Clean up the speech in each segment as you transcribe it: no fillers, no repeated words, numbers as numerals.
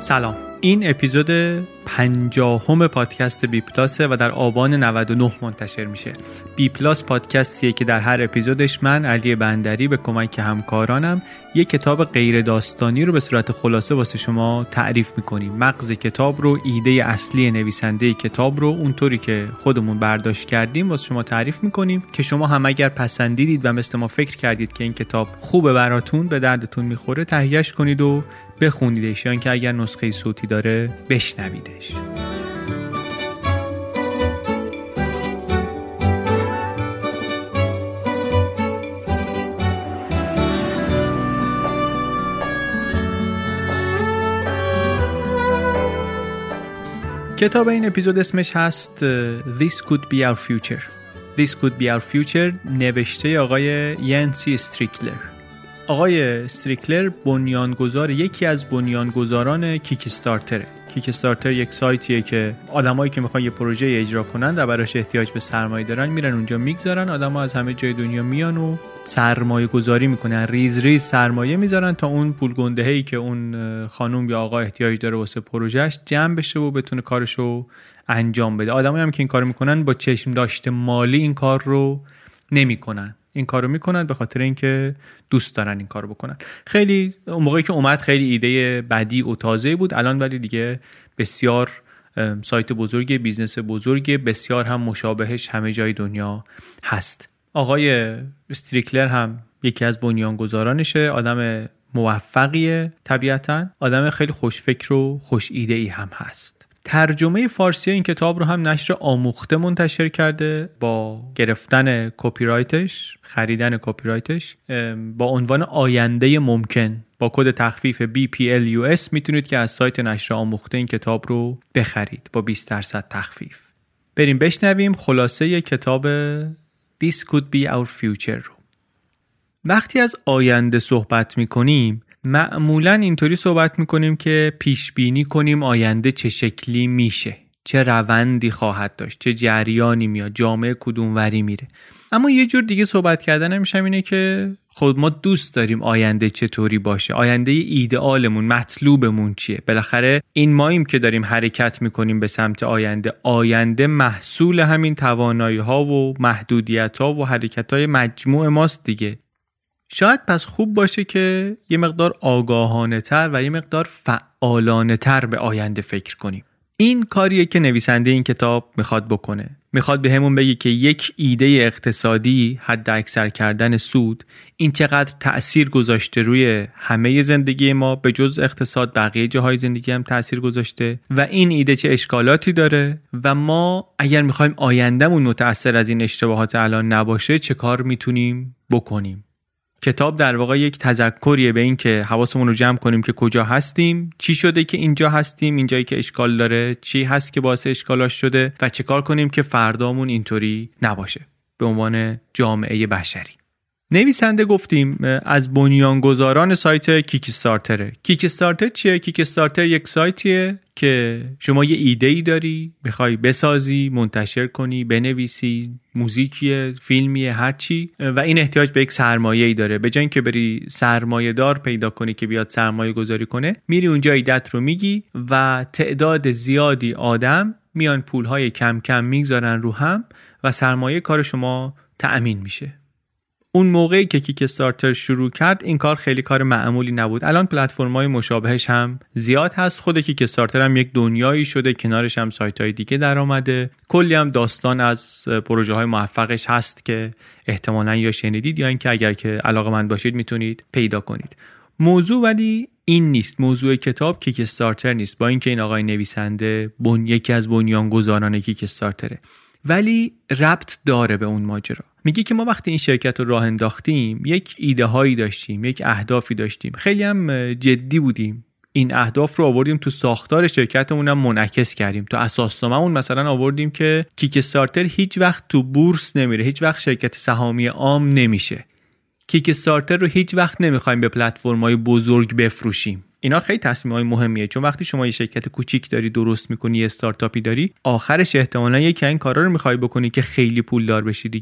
سلام، این اپیزود 50 پادکست بی پلاس و در آبان 99 منتشر میشه. بی پلاس پادکستیه که در هر اپیزودش من علی بندری به کمک همکارانم یک کتاب غیر داستانی رو به صورت خلاصه واسه شما تعریف میکنیم. مغز کتاب رو، ایده اصلی نویسنده کتاب رو اونطوری که خودمون برداشت کردیم واسه شما تعریف میکنیم که شما هم اگر پسندیدید و مثل ما فکر کردید که این کتاب خوبه براتون، به دردتون میخوره، تهیهش کنید و بخونیدش، یا اینکه اگر نسخه صوتی داره بشنویدش. کتاب این اپیزود اسمش هست This Could Be Our Future. This Could Be Our Future نوشته آقای ینسی استریکلر. آقای استریکلر بنیانگذار، یکی از بنیانگذاران کیکستارتره. کیکستارتر یک سایتیه که آدمایی که میخوان یه پروژه اجرا کنن و براش احتیاج به سرمایه دارن میرن اونجا میگذارن، آدما از همه جای دنیا میان و سرمایه گذاری میکنن، ریز ریز سرمایه میذارن تا اون پول گنده‌ای که اون خانم یا آقا احتیاج داره واسه پروژهش جمع بشه و بتونه کارشو انجام بده. آدمایی هم که این کارو میکنن با چشم داشته مالی این کار رو نمیکنن، این کارو میکنن به خاطر اینکه دوست دارن این کارو بکنن. خیلی اون موقعی که اومد خیلی ایده بدی و تازه بود، الان ولی دیگه بسیار سایت بزرگی، بیزنس بزرگی، بسیار هم مشابهش همه جای دنیا هست. آقای استریکلر هم یکی از بنیانگذارانشه، آدم موفقیه، طبیعتاً آدم خیلی خوشفکر و خوش ایده ای هم هست. ترجمه فارسی این کتاب رو هم نشر آموخته منتشر کرده با گرفتن کپی رایتش، خریدن کپی رایتش، با عنوان آینده ممکن. با کد تخفیف BPLUS میتونید که از سایت نشر آموخته این کتاب رو بخرید با 20% تخفیف. بریم بشنویم خلاصه کتاب This Could Be Our Future رو. وقتی از آینده صحبت میکنیم معمولاً اینطوری صحبت میکنیم که پیش بینی کنیم آینده چه شکلی میشه، چه روندی خواهد داشت، چه جریانی میاد، جامعه کدوم وری میره. اما یه جور دیگه صحبت کردن همیشه اینه که خود ما دوست داریم آینده چطوری باشه، آینده ایدئالمون، مطلوبمون چیه. بالاخره این ماییم که داریم حرکت میکنیم به سمت آینده. آینده محصول همین توانایی ها و محدودیت ها و حرکت های مجموع ماست دیگه. شاید پس خوب باشه که یه مقدار آگاهانه تر و یه مقدار فعالانه تر به آینده فکر کنیم. این کاریه که نویسنده این کتاب میخواد بکنه. میخواد به همون بگه که یک ایده اقتصادی، حد اکثر کردن سود، این چقدر تأثیر گذاشته روی همه زندگی ما، به جز اقتصاد بقیه جاهای زندگی هم تأثیر گذاشته و این ایده چه اشکالاتی داره و ما اگر میخوایم آیندهمون متأثر از این اشتباهات الان نباشه چه کار میتونیم بکنیم. کتاب در واقع یک تذکریه به این که حواسمون رو جمع کنیم که کجا هستیم، چی شده که اینجا هستیم، اینجایی که اشکال داره چی هست که باعث اشکالاش شده و چه کار کنیم که فردامون اینطوری نباشه به عنوان جامعه بشری. نویسنده گفتیم از بنیانگذاران سایت کیکستارتره. کیکستارتر چیه؟ کیکستارتر یک سایتیه که شما یه ایده‌ای داری، میخوای بسازی، منتشر کنی، بنویسی، موزیکیه، فیلمیه، هر چی، و این احتیاج به یک سرمایه‌ای داره. به جای اینکه بری سرمایه دار پیدا کنی که بیاد سرمایه گذاری کنه، میری اونجا ایده‌ت رو میگی و تعداد زیادی آدم میان پولهای کم کم میگذارن رو هم و سرمایه کار شما تأمین میشه. اون موقعی که کیکستارتر شروع کرد این کار خیلی کار معمولی نبود. الان پلتفرم‌های مشابهش هم زیاد هست. خود کیکستارتر هم یک دنیایی شده، کنارش هم سایت‌های دیگه در اومده. کلی هم داستان از پروژه‌های موفقش هست که احتمالاً یا شنیدید یا اینکه اگر که علاقه‌مند باشید میتونید پیدا کنید. موضوع ولی این نیست. موضوع کتاب کیکستارتر نیست، با اینکه این آقای نویسنده یکی از بنیانگذاران کیکستارتره، ولی ربط داره به اون ماجرا. میگه که ما وقتی این شرکت رو راه انداختیم یک ایده هایی داشتیم، یک اهدافی داشتیم، خیلی هم جدی بودیم. این اهداف رو آوردیم تو ساختار شرکتمون هم منعکس کردیم. تو اساسنامه‌مون مثلا آوردیم که کیکستارتر هیچ وقت تو بورس نمیره، هیچ وقت شرکت سهامی عام نمیشه. کیکستارتر رو هیچ وقت نمیخوایم به پلتفرم‌های بزرگ بفروشیم. اینا خیلی تصمیم‌های مهمیه، چون وقتی شما یه شرکت کوچیک داری درست می‌کنی، یه استارتاپی داری، آخرش احتمالاً یکی این کارا رو می‌خوای بکنی که خیلی پولدار بشی دیگه.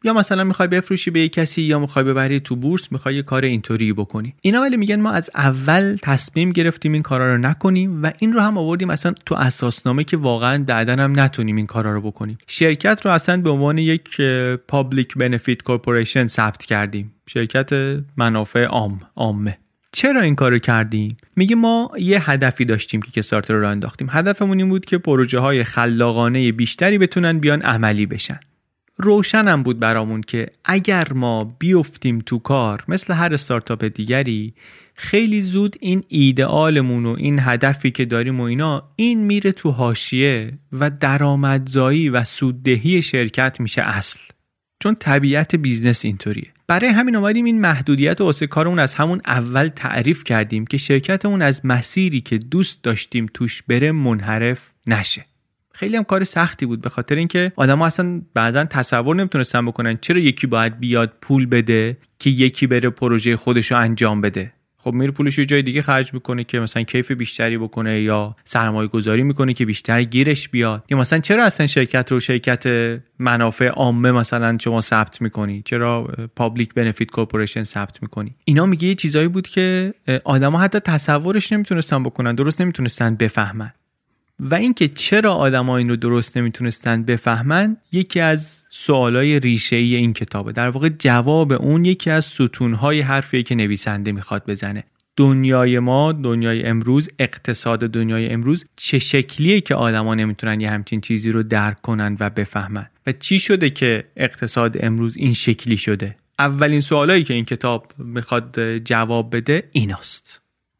یا مثلا میخوای بفروشی به کسی، یا میخوای ببری تو بورس، میخوای یه کار اینطوری بکنی. اینا ولی میگن ما از اول تصمیم گرفتیم این کارا رو نکنیم و این رو هم آوردیم مثلا تو اساسنامه که واقعا بعداً هم نتونیم این کارا رو بکنیم. شرکت رو اصلا به عنوان یک پابلیک بنفیت کورپوریشن ثبت کردیم، شرکت منافع عامه. چرا این کارو کردیم؟ میگه ما یه هدفی داشتیم که کیکستارتر رو انداختیم. هدفمون این بود که پروژه‌های خلاقانه بیشتری بتونن بیان عملی بشن. روشنم بود برامون که اگر ما بیفتیم تو کار مثل هر استارتاپ دیگری، خیلی زود این ایدئالمون و این هدفی که داریم و این میره تو حاشیه و درآمدزایی و سوددهی شرکت میشه اصل. چون طبیعت بیزنس اینطوریه. برای همین اومدیم این محدودیت واسه کارمون از همون اول تعریف کردیم که شرکتمون از مسیری که دوست داشتیم توش بره منحرف نشه. خیلی هم کار سختی بود، به خاطر اینکه آدم‌ها اصلا بعضن تصور نمیتونستن بکنن چرا یکی باید بیاد پول بده که یکی بره پروژه خودشو انجام بده. خب میره پولش یه جای دیگه خرج میکنه که مثلا کیف بیشتری بکنه، یا سرمایه گذاری میکنه که بیشتر گیرش بیاد، یا مثلا چرا اصلا شرکت منافع عامه مثلا شما ثبت میکنی، چرا پابلیک بنفیت کورپوریشن ثبت میکنی. اینا میگه یه چیزایی بود که آدما حتی تصورش نمیتونستن بکنن، درست نمیتونستن بفهمن. و اینکه چرا آدما این رو درست نمیتونستن بفهمن یکی از سوالای ریشه‌ای این کتابه. در واقع جواب اون یکی از ستونهای حرفیه که نویسنده میخواد بزنه. دنیای ما، دنیای امروز، اقتصاد دنیای امروز چه شکلیه که آدما نمیتونن یه همچین چیزی رو درک کنن و بفهمن؟ و چی شده که اقتصاد امروز این شکلی شده؟ اولین سوالایی که این کتاب میخواد جواب بده ایناست.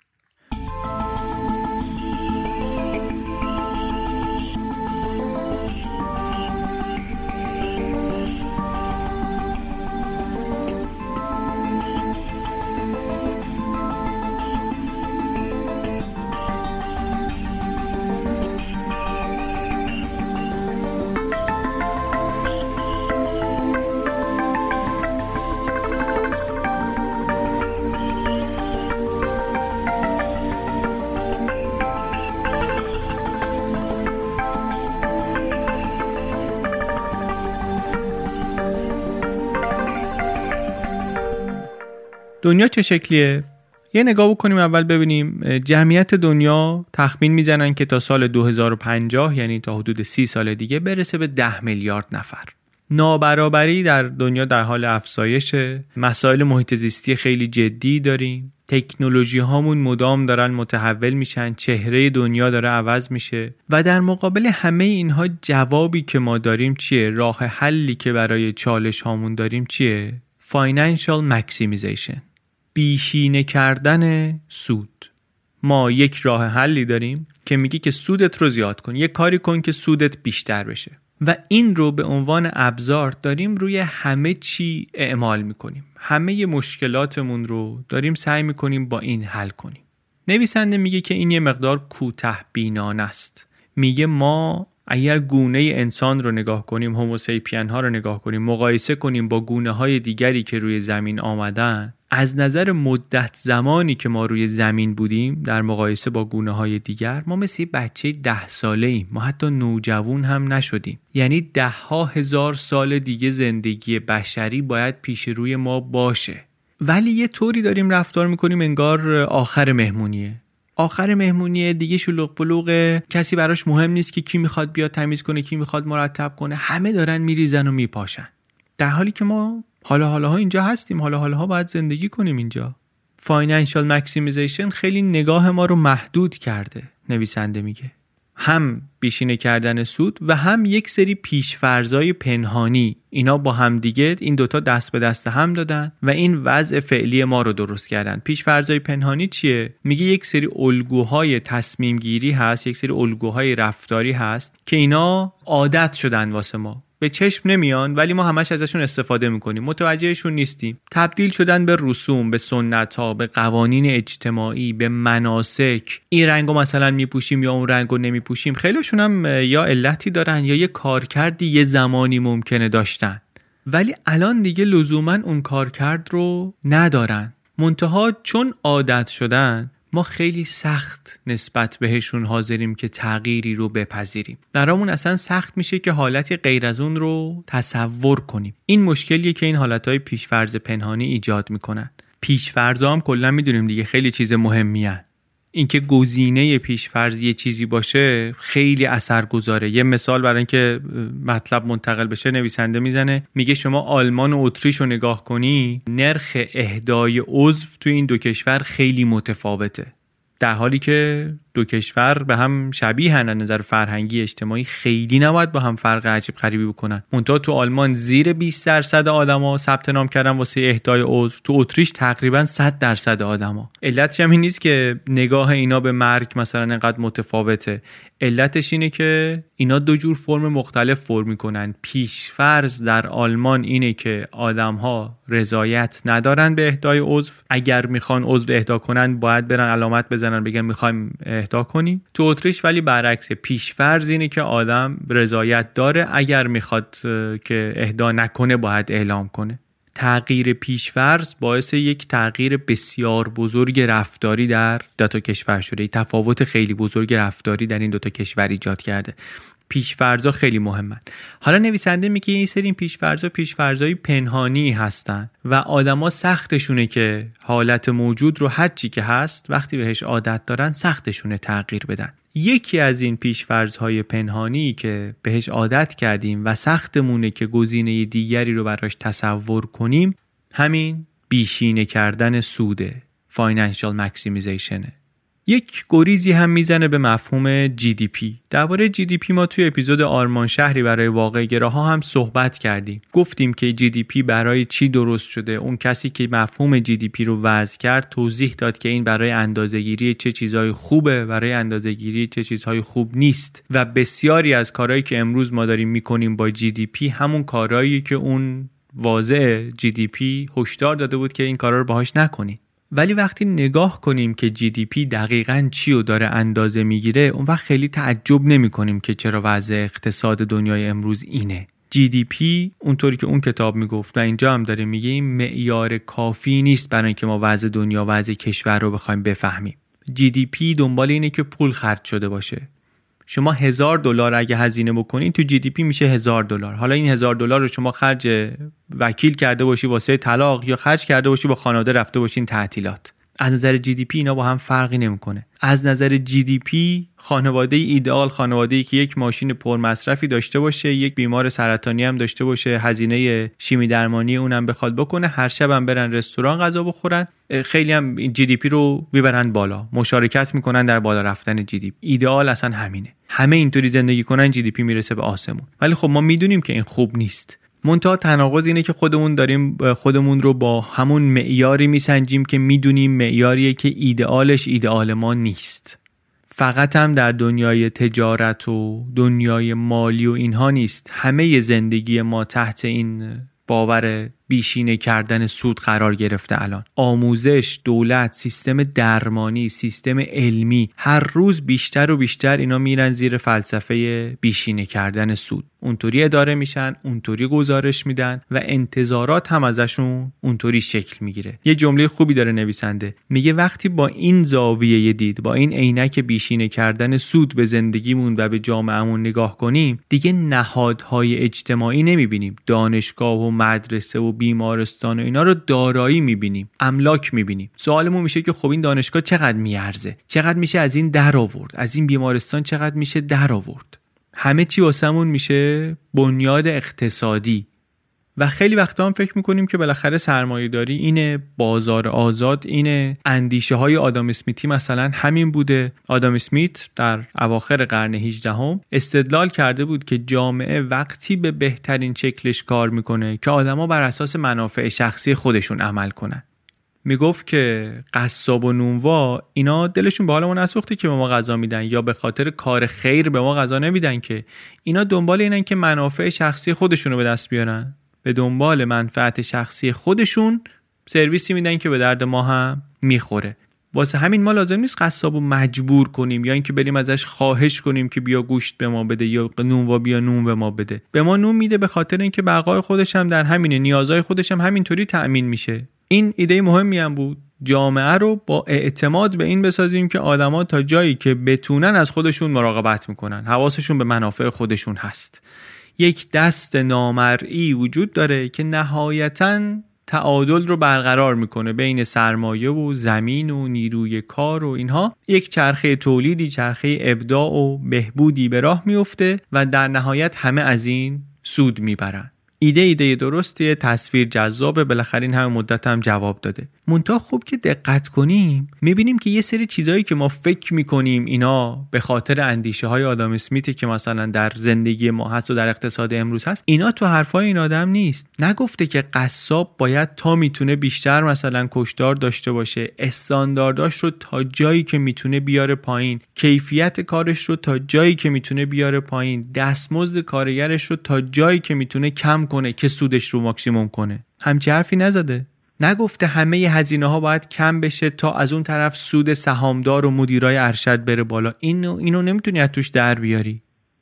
دنیا چه شکلیه؟ یه نگاه بکنیم اول ببینیم. جمعیت دنیا تخمین میزنن که تا سال 2050 یعنی تا حدود 30 سال دیگه برسه به 10 میلیارد نفر. نابرابری در دنیا در حال افزایشه. مسائل محیط زیستی خیلی جدی داریم. تکنولوژی هامون مدام دارن متحول میشن. چهره دنیا داره عوض میشه. و در مقابل همه اینها جوابی که ما داریم چیه؟ راه حلی که برای چالش هامون داریم چیه؟ Financial Maximization. بیشینه کردن سود. ما یک راه حلی داریم که میگه که سودت رو زیاد کن، یک کاری کن که سودت بیشتر بشه و این رو به عنوان ابزار داریم روی همه چی اعمال میکنیم. همه مشکلاتمون رو داریم سعی میکنیم با این حل کنیم. نویسنده میگه که این یه مقدار کوته بینانه است. میگه ما اگر گونه انسان رو نگاه کنیم، هوموسیپین ها رو نگاه کنیم، مقایسه کنیم با گونه های دیگری که روی زمین آمدن، از نظر مدت زمانی که ما روی زمین بودیم در مقایسه با گونه های دیگر، ما مثل بچه 10 ساله ایم. ما حتی نوجوان هم نشدیم. یعنی 10,000 سال دیگه زندگی بشری باید پیش روی ما باشه، ولی یه طوری داریم رفتار میکنیم انگار آخر مهمونیه. آخر مهمونیه دیگه، شلوغ پلوغه، کسی براش مهم نیست که کی میخواد بیاد تمیز کنه، کی میخواد مرتب کنه، همه دارن میریزن و میپاشن، در حالی که ما حالا اینجا هستیم، حالا باید زندگی کنیم اینجا. Financial Maximization خیلی نگاه ما رو محدود کرده. نویسنده میگه هم بیشینه کردن سود و هم یک سری پیش‌فرض‌های پنهانی، اینا با هم دیگه این دوتا دست به دست هم دادن و این وضع فعلی ما رو درست کردن. پیش‌فرض‌های پنهانی چیه؟ میگه یک سری الگوهای تصمیم گیری هست، یک سری الگوهای رفتاری هست که اینا عادت شدن واسه ما، به چشم نمیان ولی ما همش ازشون استفاده میکنیم، متوجهشون نیستیم. تبدیل شدن به رسوم، به سنت‌ها، به قوانین اجتماعی، به مناسک. این رنگو مثلا میپوشیم یا اون رنگو نمیپوشیم. خیلیشون هم یا علتی دارن یا یه کارکردی یه زمانی ممکنه داشتن ولی الان دیگه لزوما اون کارکرد رو ندارن. منتها چون عادت شدن، ما خیلی سخت نسبت بهشون حاضریم که تغییری رو بپذیریم. برامون اصلا سخت میشه که حالتی غیر از اون رو تصور کنیم. این مشکلیه که این حالتهای پیش‌فرض پنهانی ایجاد میکنن. پیش‌فرض‌ها هم کلا میدونیم دیگه خیلی چیز مهمیه. اینکه گزینه پیش‌فرض یه چیزی باشه خیلی اثرگذاره. یه مثال برای اینکه مطلب منتقل بشه نویسنده میزنه، میگه شما آلمان و اتریش رو نگاه کنی، نرخ اهدای عضو تو این دو کشور خیلی متفاوته، در حالی که دو کشور به هم شبیهن از نظر فرهنگی اجتماعی، خیلی نباید با هم فرق عجیب غریبی بکنن. منتها تو آلمان زیر 20% آدما ثبت نام کردن واسه اهدای عضو، تو اتریش تقریبا 100% آدما. علتش هم این نیست که نگاه اینا به مرگ مثلا انقدر متفاوته، علتش اینه که اینا دو جور فرم مختلف فرم میکنن. پیشفرض در آلمان اینه که آدم‌ها رضایت ندارن به اهدای عضو، اگر میخوان عضو اهدا کنن باید برن علامت بزنن بگن میخوایم اهدا کنیم. تو اتریش ولی برعکس، پیشفرض اینه که آدم رضایت داره، اگر میخواد که اهدا نکنه باید اعلام کنه. تغییر پیشفرض باعث یک تغییر بسیار بزرگ رفتاری در دو تا کشور شده. تفاوت خیلی بزرگ رفتاری در این دو تا کشور ایجاد کرده. پیشفرض‌ها خیلی مهمن. حالا نویسنده میگه این سری پیشفرض‌ها پیشفرض‌های پنهانی هستن و آدما سختشونه که حالت موجود رو هر چی که هست وقتی بهش عادت دارن سختشونه تغییر بدن. یکی از این پیشفرض‌های پنهانی که بهش عادت کردیم و سختمونه که گزینه دیگری رو براش تصور کنیم، همین بیشینه کردن سوده، financial maximization. یک گریزی هم میزنه به مفهوم GDP. درباره GDP ما توی اپیزود آرمان شهری برای واقع گراها هم صحبت کردیم. گفتیم که GDP برای چی درست شده. اون کسی که مفهوم GDP رو وضع کرد توضیح داد که این برای اندازه‌گیری چه چیزهای خوبه، برای اندازه‌گیری چه چیزهای خوب نیست و بسیاری از کارهایی که امروز ما داریم میکنیم با GDP همون کارهایی که اون واضع GDP هشدار داده بود که این کارا رو باهاش نکنید. ولی وقتی نگاه کنیم که GDP دقیقاً چی رو داره اندازه میگیره، اون وقت خیلی تعجب نمی کنیم که چرا وضع اقتصاد دنیای امروز اینه. GDP اونطوری که اون کتاب میگفت و اینجا هم داره میگه این معیار کافی نیست برای اینکه ما وضع دنیا، وضع کشور رو بخوایم بفهمیم. GDP دنبال اینه که پول خرج شده باشه. شما $1000 اگه هزینه بکنین تو GDP میشه $1000. حالا این $1000 رو شما خرج وکیل کرده باشی واسه طلاق یا خرج کرده باشی با خانواده رفته باشین تعطیلات، از نظر GDP اینا با هم فرقی نمیکنه. از نظر GDP خانواده ایدئال خانواده‌ای که یک ماشین پرمصرفی داشته باشه، یک بیمار سرطانی هم داشته باشه، هزینه شیمی درمانی اونم بخواد بکنه، هر شب هم برن رستوران غذا بخورن، خیلی هم GDP رو میبرن بالا، مشارکت میکنن در بالا رفتن GDP. ایدئال اصلا همینه، همه اینطوری زندگی کنن GDP میرسه به آسمون. ولی خب ما میدونیم که این خوب نیست. منتها تناقض اینه که خودمون رو با همون معیاری میسنجیم که میدونیم معیاریه که ایدئالش ایدئال ما نیست. فقط هم در دنیای تجارت و دنیای مالی و اینها نیست، همه زندگی ما تحت این باور بیشینه کردن سود قرار گرفته. الان آموزش، دولت، سیستم درمانی، سیستم علمی، هر روز بیشتر و بیشتر اینا میرن زیر فلسفه بیشینه کردن سود. اونطوری اداره میشن، اونطوری گزارش میدن و انتظارات هم ازشون اونطوری شکل میگیره. یه جمله خوبی داره نویسنده، میگه وقتی با این زاویه دید، با این عینک بیشینه کردن سود به زندگیمون و به جامعهمون نگاه کنیم، دیگه نهادهای اجتماعی نمیبینیم، دانشگاه و مدرسه و بیمارستان و اینا رو دارایی میبینیم، املاک میبینیم. سوالمون میشه که خب این دانشگاه چقدر میارزه؟ چقدر میشه از این در آورد؟ از این بیمارستان چقدر میشه در آورد؟ همه چی واسمون میشه بنیاد اقتصادی. و خیلی وقتا هم فکر میکنیم که بالاخره سرمایه‌داری اینه، بازار آزاد اینه، اندیشه های آدام اسمیتی مثلا همین بوده. آدام اسمیت در اواخر قرن 18 استدلال کرده بود که جامعه وقتی به بهترین شکلش کار میکنه که آدما بر اساس منافع شخصی خودشون عمل کنن. میگفت که قصاب و نونوا اینا دلشون به حال ما نسوخته که به ما غذا میدن یا به خاطر کار خیر به ما غذا نمیدن، که اینا دنبال اینن که منافع شخصی خودشون رو به دست بیارن، به دنبال منفعت شخصی خودشون سرویسی میدن که به درد ما هم میخوره. واسه همین ما لازم نیست قصابو مجبور کنیم یا اینکه بریم ازش خواهش کنیم که بیا گوشت به ما بده یا نونوا بیا نون به ما بده. به ما نون میده به خاطر اینکه بقای خودش هم در همینه، نیازهای خودش هم همینطوری تأمین میشه. این ایده مهمی هم بود. جامعه رو با اعتماد به این بسازیم که آدما تا جایی که بتونن از خودشون مراقبت میکنن، حواسشون به منافع خودشون هست. یک دست نامرئی وجود داره که نهایتاً تعادل رو برقرار میکنه بین سرمایه و زمین و نیروی کار و اینها. یک چرخه تولیدی، چرخه ابداع و بهبودی به راه میفته و در نهایت همه از این سود میبرن. ایده درستیه، تصویر جذابه، بالاخره این همه مدت هم جواب داده. منتها خوب که دقت کنیم میبینیم که یه سری چیزایی که ما فکر میکنیم اینا به خاطر اندیشه های آدم اسمیتی که مثلا در زندگی ما هست و در اقتصاد امروز هست، اینا تو حرفای این آدم نیست. نگفته که قصاب باید تا میتونه بیشتر مثلا کشتار داشته باشه، استاندارداش رو تا جایی که میتونه بیاره پایین، کیفیت کارش رو تا جایی که میتونه بیاره پایین، دستمزد کارگرش رو تا جایی که میتونه کم کنه که سودش رو ماکسیموم کنه. همچی حرفی نزده. نگفته همه هزینه ها باید کم بشه تا از اون طرف سود سهامدار و مدیرای ارشد بره بالا. اینو نمیتونی از توش در بیاری.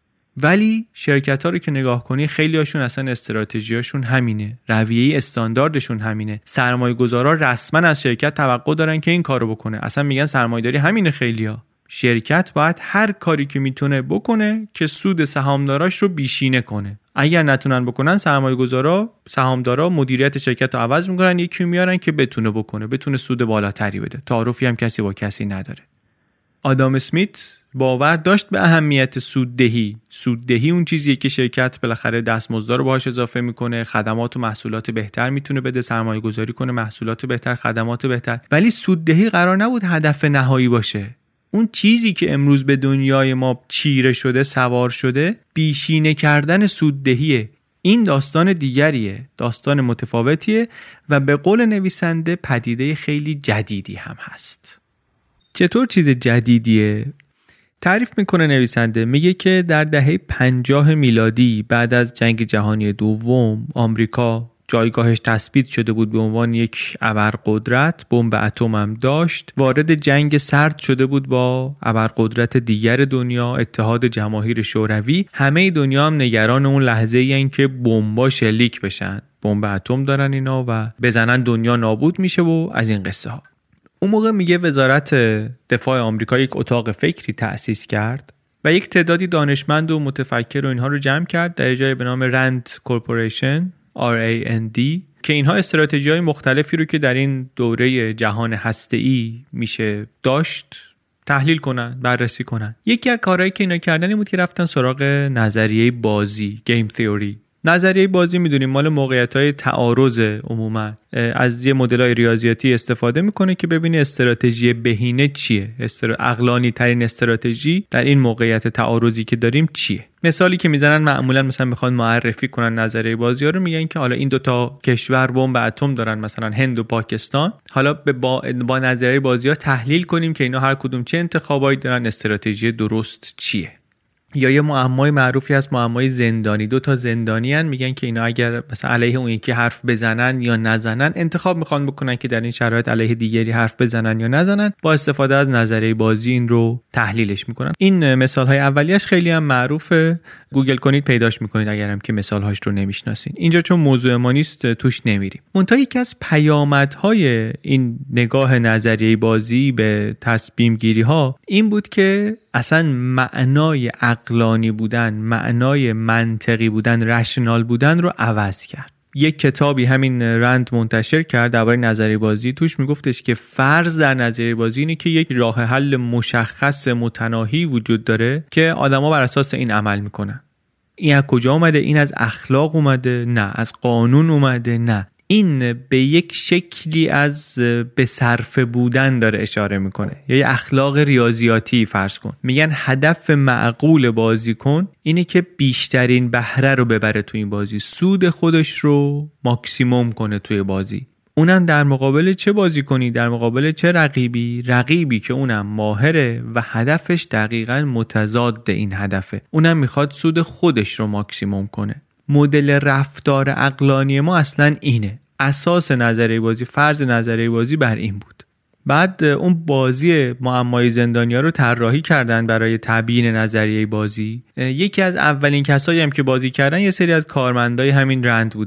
ولی شرکت ها رو که نگاه کنی خیلی هاشون اصلا استراتژیاشون همینه، رویه استانداردشون همینه. سرمایه گذارا رسما از شرکت توقع دارن که این کارو بکنه. اصلا میگن سرمایه داری همینه. خیلیا شرکت باید هر کاری که میتونه بکنه که سود سهامداراش رو بیشینه کنه. اگر نتونن بکنن سرمایه‌گذارا، سهامدارا مدیریت شرکت رو عوض میکنن، یکی میارن که بتونه بکنه، بتونه سود بالاتری بده. تعارفی هم کسی با کسی نداره. آدام اسمیت باور داشت به اهمیت سوددهی. سوددهی اون چیزیه که شرکت بالاخره دستمزد رو باهاش اضافه میکنه، خدمات و محصولات بهتر میتونه بده، سرمایه‌گذاری کنه، محصولات بهتر، خدمات بهتر. ولی سوددهی قرار نبود هدف نهایی باشه. اون چیزی که امروز به دنیای ما چیره شده، سوار شده، بیشینه کردن سوددهیه. این داستان دیگریه، داستان متفاوتیه و به قول نویسنده پدیده خیلی جدیدی هم هست. چطور چیز جدیدیه؟ تعریف میکنه نویسنده، میگه که در دهه 50 میلادی بعد از جنگ جهانی دوم آمریکا جایگاهش تثبیت شده بود به عنوان یک ابرقدرت، بمب اتم هم داشت، وارد جنگ سرد شده بود با ابرقدرت دیگر دنیا، اتحاد جماهیر شوروی. همه دنیا هم نگران اون لحظه این که بمبا شلیک بشن، بمب اتم دارن اینا و بزنن دنیا نابود میشه و از این قصه ها. اون موقع میگه وزارت دفاع آمریکا یک اتاق فکری تأسیس کرد و یک تعدادی دانشمند و متفکر و اینها رو جمع کرد در جای به نام رند کورپوریشن RAND که اینها استراتژی‌های مختلفی رو که در این دوره جهان هسته‌ای میشه داشت تحلیل کنن، بررسی کنن. یکی از کارهایی که اینا کردن بود که رفتن سراغ نظریه بازی، گیم تئوری. نظریه بازی میدونیم مال موقعیت‌های تعارض، عموما از یه مدل‌های ریاضیاتی استفاده میکنه که ببینه استراتژی بهینه چیه، عقلانی ترین استراتژی در این موقعیت تعارضی که داریم چیه. مثالی که میزنن معمولا مثلا میخوان معرفی کنن نظریه بازی ها رو، میگن که حالا این دوتا کشور بمب اتم دارن، مثلا هند و پاکستان، حالا با نظریه بازی ها تحلیل کنیم که اینا هر کدوم چه انتخابایی دارن، استراتژی درست چیه. یا یه معمای معروفی هست، معمای زندانی. دو تا زندانی هن، میگن که اینا اگر مثلا علیه اون یکی حرف بزنن یا نزنن، انتخاب میخوان بکنن که در این شرایط علیه دیگری حرف بزنن یا نزنن. با استفاده از نظریه بازی این رو تحلیلش میکنن. این مثال های اولیش خیلی هم معروفه، گوگل کنید پیداش میکنید اگرم که مثال هاش رو نمیشناسین. اینجا چون موضوع ما نیست توش نمیریم. منتها یکی از پیامدهای این نگاه نظریه بازی به تصمیم گیری ها این بود که اصلا معنای عقلانی بودن، معنای منطقی بودن، رشنال بودن رو عوض کرد. یک کتابی همین رند منتشر کرد درباره نظریه بازی. توش میگفتش که فرض در نظریه بازی اینه که یک راه حل مشخص متناهی وجود داره که آدما بر اساس این عمل میکنن. این از کجا اومده؟ این از اخلاق اومده؟ نه. از قانون اومده؟ نه. این به یک شکلی از به صرفه بودن داره اشاره میکنه، یا یه اخلاق ریاضیاتی فرض کن. میگن هدف معقول بازیکن اینه که بیشترین بهره رو ببره توی این بازی، سود خودش رو ماکسیموم کنه توی بازی. اونم در مقابل چه بازی کنی؟ در مقابل چه رقیبی که اونم ماهره و هدفش دقیقاً متضاد این هدفه. اونم میخواد سود خودش رو ماکسیموم کنه. مدل رفتار عقلانی ما اصلاً اینه. اساس نظریه بازی، فرض نظریه بازی بر این بود. بعد اون بازی معمای زندانیا رو طراحی کردن برای تبیین نظریه بازی. یکی از اولین کسایی هم که بازی کردن یه سری از کارمندای همین رند بودن.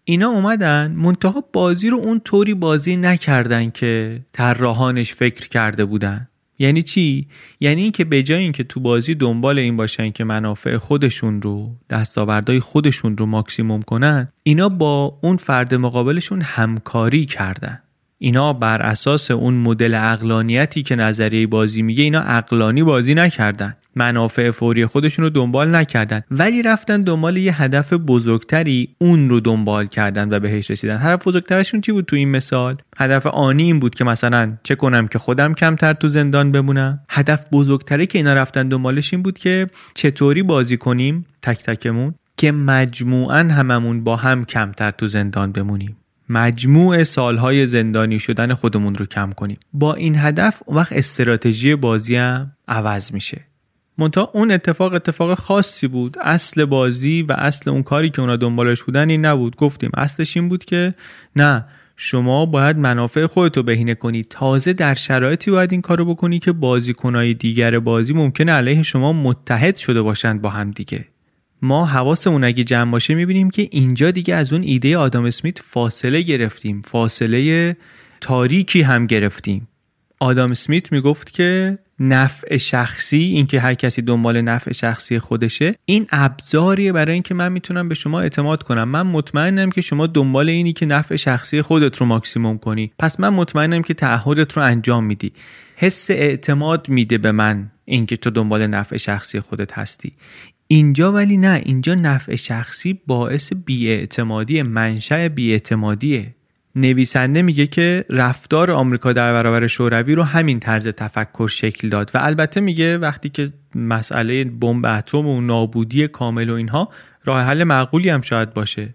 اینا اومدن منتها بازی رو اون طوری بازی نکردن که طراحانش فکر کرده بودن. یعنی چی؟ یعنی این که به جای این که تو بازی دنبال این باشن که منافع خودشون رو، دستاوردهای خودشون رو ماکسیموم کنن، اینا با اون فرد مقابلشون همکاری کردن. اینا بر اساس اون مدل عقلانیتی که نظریه بازی میگه، اینا عقلانی بازی نکردن، منافع فوری خودشون رو دنبال نکردن، ولی رفتن دنبال یه هدف بزرگتری، اون رو دنبال کردن و بهش رسیدن. هدف بزرگترشون چی بود تو این مثال؟ هدف آنی این بود که مثلا چه کنم که خودم کمتر تو زندان بمونم. هدف بزرگتری که اینا رفتن دنبالش این بود که چطوری بازی کنیم تک تکمون که مجموعاً هممون با هم کمتر تو زندان بمونیم، مجموع سالهای زندانی شدن خودمون رو کم کنیم. با این هدف وقت استراتژی بازی هم عوض میشه. منتها اون اتفاق خاصی بود. اصل بازی و اصل اون کاری که اونا دنبالش بودن این نبود. گفتیم اصلش این بود که نه، شما باید منافع خودتو بهینه کنی، تازه در شرایطی باید این کارو بکنی که بازیکنای دیگر بازی ممکنه علیه شما متحد شده باشن با هم دیگه. ما حواسمون اگه جمع باشه میبینیم که اینجا دیگه از اون ایده آدام اسمیت فاصله گرفتیم، فاصله تاریکی هم گرفتیم. آدام اسمیت میگفت که نفع شخصی، این که هر کسی دنبال نفع شخصی خودشه، این ابزاریه برای این که من میتونم به شما اعتماد کنم. من مطمئنم که شما دنبال اینی که نفع شخصی خودت رو ماکسیموم کنی، پس من مطمئنم که تعهدت رو انجام میدی. حس اعتماد میده به من این که تو دنبال نفع شخصی خودت هستی. اینجا ولی نه، اینجا نفع شخصی باعث بی‌اعتمادی، منشأ بی‌اعتمادیه. نویسنده میگه که رفتار آمریکا در برابر شوروی رو همین طرز تفکر شکل داد و البته میگه وقتی که مسئله بمب اتم و نابودی کامل و اینها راه حل معقولی هم شاید باشه.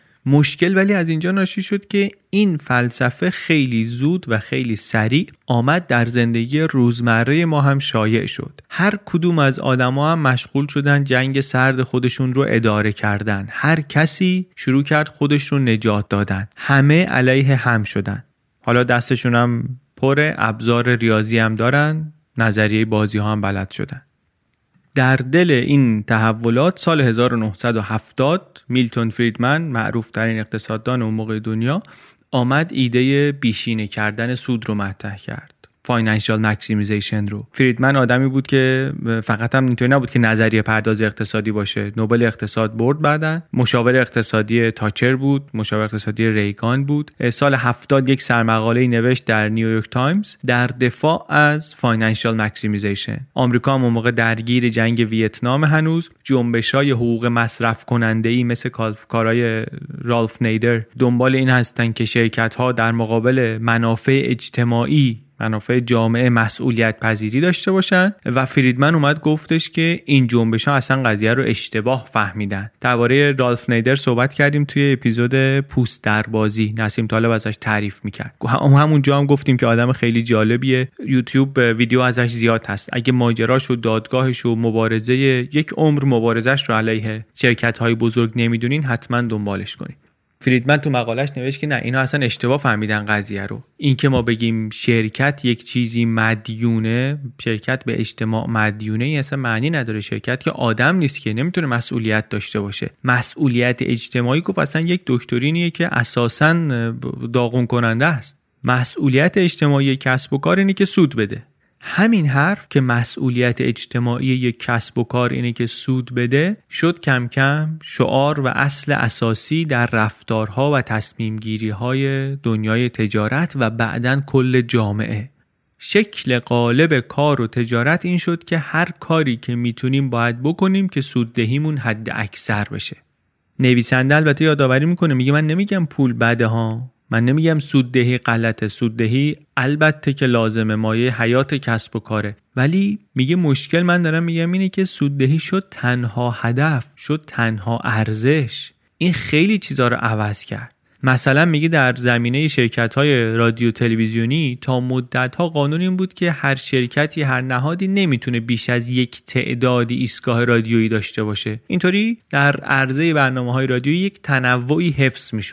مشکل ولی از اینجا ناشی شد که این فلسفه خیلی زود و خیلی سریع آمد در زندگی روزمره ما هم شایع شد. هر کدوم از آدما هم مشغول شدن جنگ سرد خودشون رو اداره کردن. هر کسی شروع کرد خودش رو نجات دادن. همه علیه هم شدن. حالا دستشون هم پر ابزار ریاضی هم دارن، نظریه بازی ها هم بلد شدن. در دل این تحولات سال 1970 میلتون فریدمن، معروف ترین اقتصاددان اون موقع دنیا، آمد ایده بیشینه کردن سود رو مطرح کرد. فاینانشال ماکسیمیزیشن رو. فریدمن آدمی بود که فقط هم اینطوری نبود که نظریه پرداز اقتصادی باشه. نوبل اقتصاد برد بعدن. مشاور اقتصادی تاچر بود، مشاور اقتصادی ریگان بود. سال 70 یک سرمقاله‌ای نوشت در نیویورک تایمز در دفاع از فاینانشال ماکسیمیزیشن. آمریکا هم اون موقع درگیر جنگ ویتنام، هنوز جنبش‌های حقوق مصرف کننده‌ای مثل کارهای رالف نیدر دنبال این هستن که شرکت‌ها در مقابل منافع اجتماعی، منافع جامعه، مسئولیت پذیری داشته باشن و فریدمن اومد گفتش که این جنبش ها اصلا قضیه رو اشتباه فهمیدن. درباره رالف نیدر صحبت کردیم توی اپیزود پوست در بازی، نسیم طالب ازش تعریف میکرد. همونجا هم گفتیم که آدم خیلی جالبیه، یوتیوب ویدیو ازش زیاد هست. اگه ماجراش و دادگاهش و مبارزه یک عمر مبارزش رو علیه شرکت های بزرگ نمیدونین، حتما دنبالش کنین. فریدمن تو مقالش نوشت که نه، اینا اصلا اشتباه فهمیدن قضیه رو. این که ما بگیم شرکت یک چیزی مدیونه، شرکت به اجتماع مدیونه، این اصلا معنی نداره. شرکت که آدم نیست که نمیتونه مسئولیت داشته باشه. مسئولیت اجتماعی گفت اصلا یک دکترینیه که اساساً داغون کننده است. مسئولیت اجتماعی کسب و کار اینه که سود بده. همین حرف که مسئولیت اجتماعی یک کسب و کار اینه که سود بده شد کم کم شعار و اصل اساسی در رفتارها و تصمیم گیری های دنیای تجارت و بعداً کل جامعه. شکل غالب کار و تجارت این شد که هر کاری که میتونیم باید بکنیم که سوددهیمون حد اکثر بشه. نویسنده البته یادآوری میکنه، میگه من نمیگم پول بده ها، من نمیگم سوددهی غلطه، سوددهی البته که لازمه، مایه حیات کسب و کاره، ولی میگه مشکل من دارم میگم اینه که سوددهی شد تنها هدف، شد تنها ارزش. این خیلی چیزا رو عوض کرد. مثلا میگه در زمینه شرکت‌های رادیو تلویزیونی تا مدت‌ها قانون این بود که هر شرکتی، هر نهادی نمیتونه بیش از یک تعدادی ایستگاه رادیویی داشته باشه. اینطوری در عرضه برنامه‌های رادیویی یک تنوعی حفظ میشد.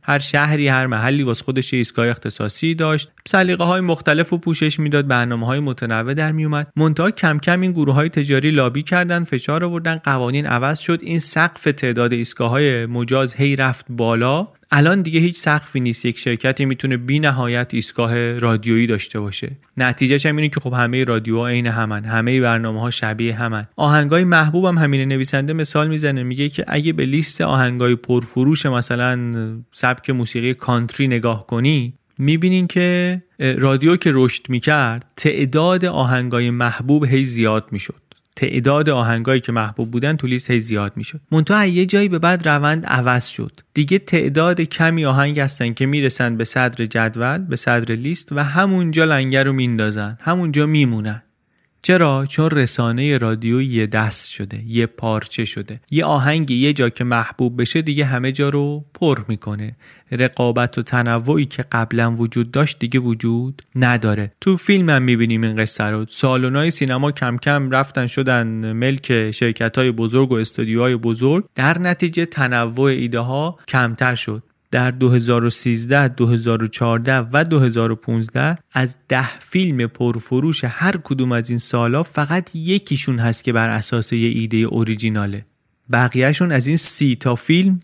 هر شهری هر محلی واسه خودش ایستگاه اختصاصی داشت، سلیقه‌های مختلف و پوشش میداد، برنامه‌های متنوع در میومد. منتها کم کم این گروه‌های تجاری لابی کردن، فشار آوردن، قوانین عوض شد، این سقف تعداد ایستگاه‌های مجاز هی رفت بالا. الان دیگه هیچ سقفی نیست، یک شرکتی میتونه بی نهایت ایستگاه رادیویی داشته باشه. نتیجهش هم اینه که خب همه رادیوها عین همن، همه برنامه‌ها شبیه همن. آهنگای محبوبم همین. نویسنده مثال میزنه، میگه که اگه به لیست آهنگای پرفروش مثلا سبک موسیقی کانتری نگاه کنی، میبینین که رادیو که رشد میکرد تعداد آهنگای محبوب هی زیاد میشد. تعداد آهنگایی که محبوب بودن تو لیست هی زیاد میشد. منتها یه جایی به بعد روند عوض شد. دیگه تعداد کمی آهنگ هستن که میرسن به صدر جدول، به صدر لیست و همونجا لنگر رو میندازن، همونجا میمونن. چرا؟ چون رسانه رادیو یه دست شده، یه پارچه شده. یه آهنگ یه جا که محبوب بشه دیگه همه جا رو پر میکنه. رقابت و تنوعی که قبلا وجود داشت دیگه وجود نداره. تو فیلم هم میبینیم این قصه رو. سالن‌های سینما کم کم رفتن شدن ملک شرکت‌های بزرگ و استودیوهای بزرگ، در نتیجه تنوع ایده ها کمتر شد. در 2013، 2014 و 2015 از 10 فیلم پرفروش هر کدوم از این سالا فقط یکیشون هست که بر اساس یه ایده اوریجیناله. بقیهشون از این 30 تا فیلم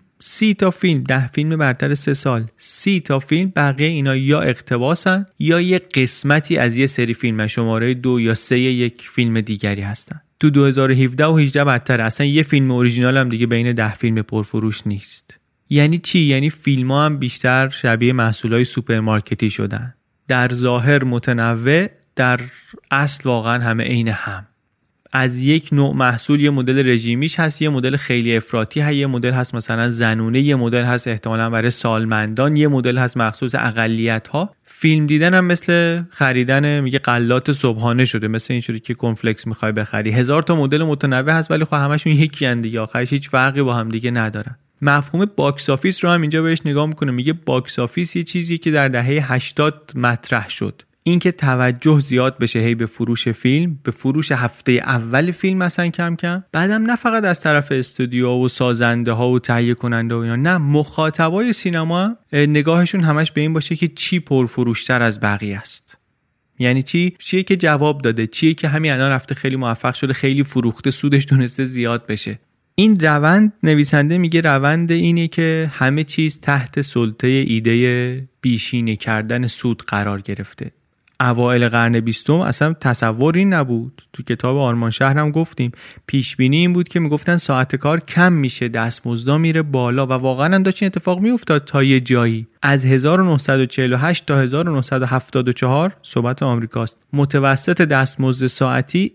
10 فیلم برتر 3 سال، 30 تا فیلم، بقیه اینا یا اقتباسن یا یه قسمتی از یه سری فیلم شماره 2 یا 3 یک فیلم دیگری هستن. تو 2017 و 18 بدتر، اصلا یه فیلم اوریجینال هم دیگه بین 10 فیلم پرفروش نیست. یعنی چی؟ یعنی فیلم ها هم بیشتر شبیه محصولای سوپرمارکتی شدن. در ظاهر متنوع، در اصل واقعا همه عین هم. از یک نوع محصول یه مدل رژیمیش هست، یه مدل خیلی افراطی هست، یه مدل هست مثلا زنونه، یه مدل هست احتمالاً برای سالمندان، یه مدل هست مخصوص اقلیت ها. فیلم دیدن هم مثل خریدن میگه غلات صبحانه شده، مثل اینجوری که کورنفلکس میخوای بخری. 1000 تا مدل متنوع هست ولی خب همشون یکی ان دیگه، آخرش هیچ فرقی با هم دیگه ندارن. مفهوم باکس آفیس رو هم اینجا بهش نگاه میکنه، میگه باکس آفیس یه چیزی که در دهه 80 مطرح شد، اینکه توجه زیاد بشه هی به فروش فیلم، به فروش هفته اول فیلم مثلا کم کم، بعدم نه فقط از طرف استودیو و سازنده ها و تهیه کننده و اینا، نه مخاطبای سینما نگاهشون همش به این باشه که چی پرفروشتر از بقیه است. یعنی چیه که جواب داده، چیه که همین الان رفته خیلی موفق شده، خیلی فروخته، سودش تونسته زیاد بشه. این روند، نویسنده میگه روند اینه که همه چیز تحت سلطه ایده بیشینه کردن سود قرار گرفته. اوایل قرن 20 اصلا تصور این نبود. تو کتاب آرمان شهر هم گفتیم پیش بینی این بود که میگفتن ساعت کار کم میشه، دستمزد میره بالا و واقعا هم داشت این اتفاق میافتاد تا یه جایی. از 1948 تا 1974 صحبت آمریکاست، متوسط دستمزد ساعتی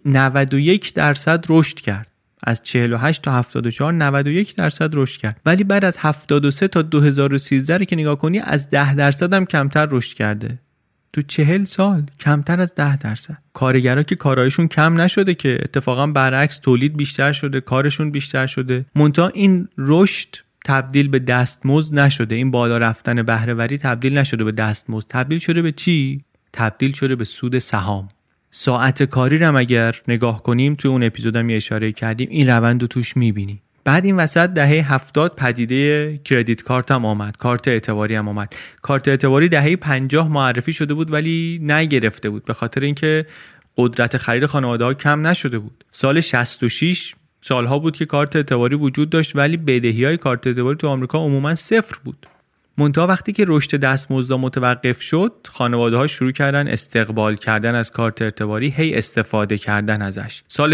91% رشد کرد. از 48 تا 74 91% رشد کرد. ولی بعد از 73 تا 2013 که نگاه کنی از 10% هم کمتر رشد کرده. تو 40 سال کمتر از 10%. کارگرها که کارایشون کم نشده، که اتفاقا برعکس تولید بیشتر شده، کارشون بیشتر شده. منتها این رشد تبدیل به دستمزد نشده، این بالا رفتن بهره وری تبدیل نشده به دستمزد. تبدیل شده به چی؟ تبدیل شده به سود سهام. ساعت کاری رو اگر نگاه کنیم، تو اون اپیزودم یه اشاره کردیم، این روند رو توش می‌بینی. بعد این وسط دهه 70 پدیده کردیت کارت هم آمد، کارت اعتباری هم آمد. کارت اعتباری دهه 50 معرفی شده بود ولی نگرفته بود، به خاطر اینکه قدرت خرید خانواده‌ها کم نشده بود. سال 66 سالها بود که کارت اعتباری وجود داشت ولی بدهی‌های کارت اعتباری تو آمریکا عموما صفر بود. منتها وقتی که رشد دستمزدها متوقف شد، خانواده‌ها شروع کردن استقبال کردن از کارت اعتباری، هی استفاده کردن ازش. سال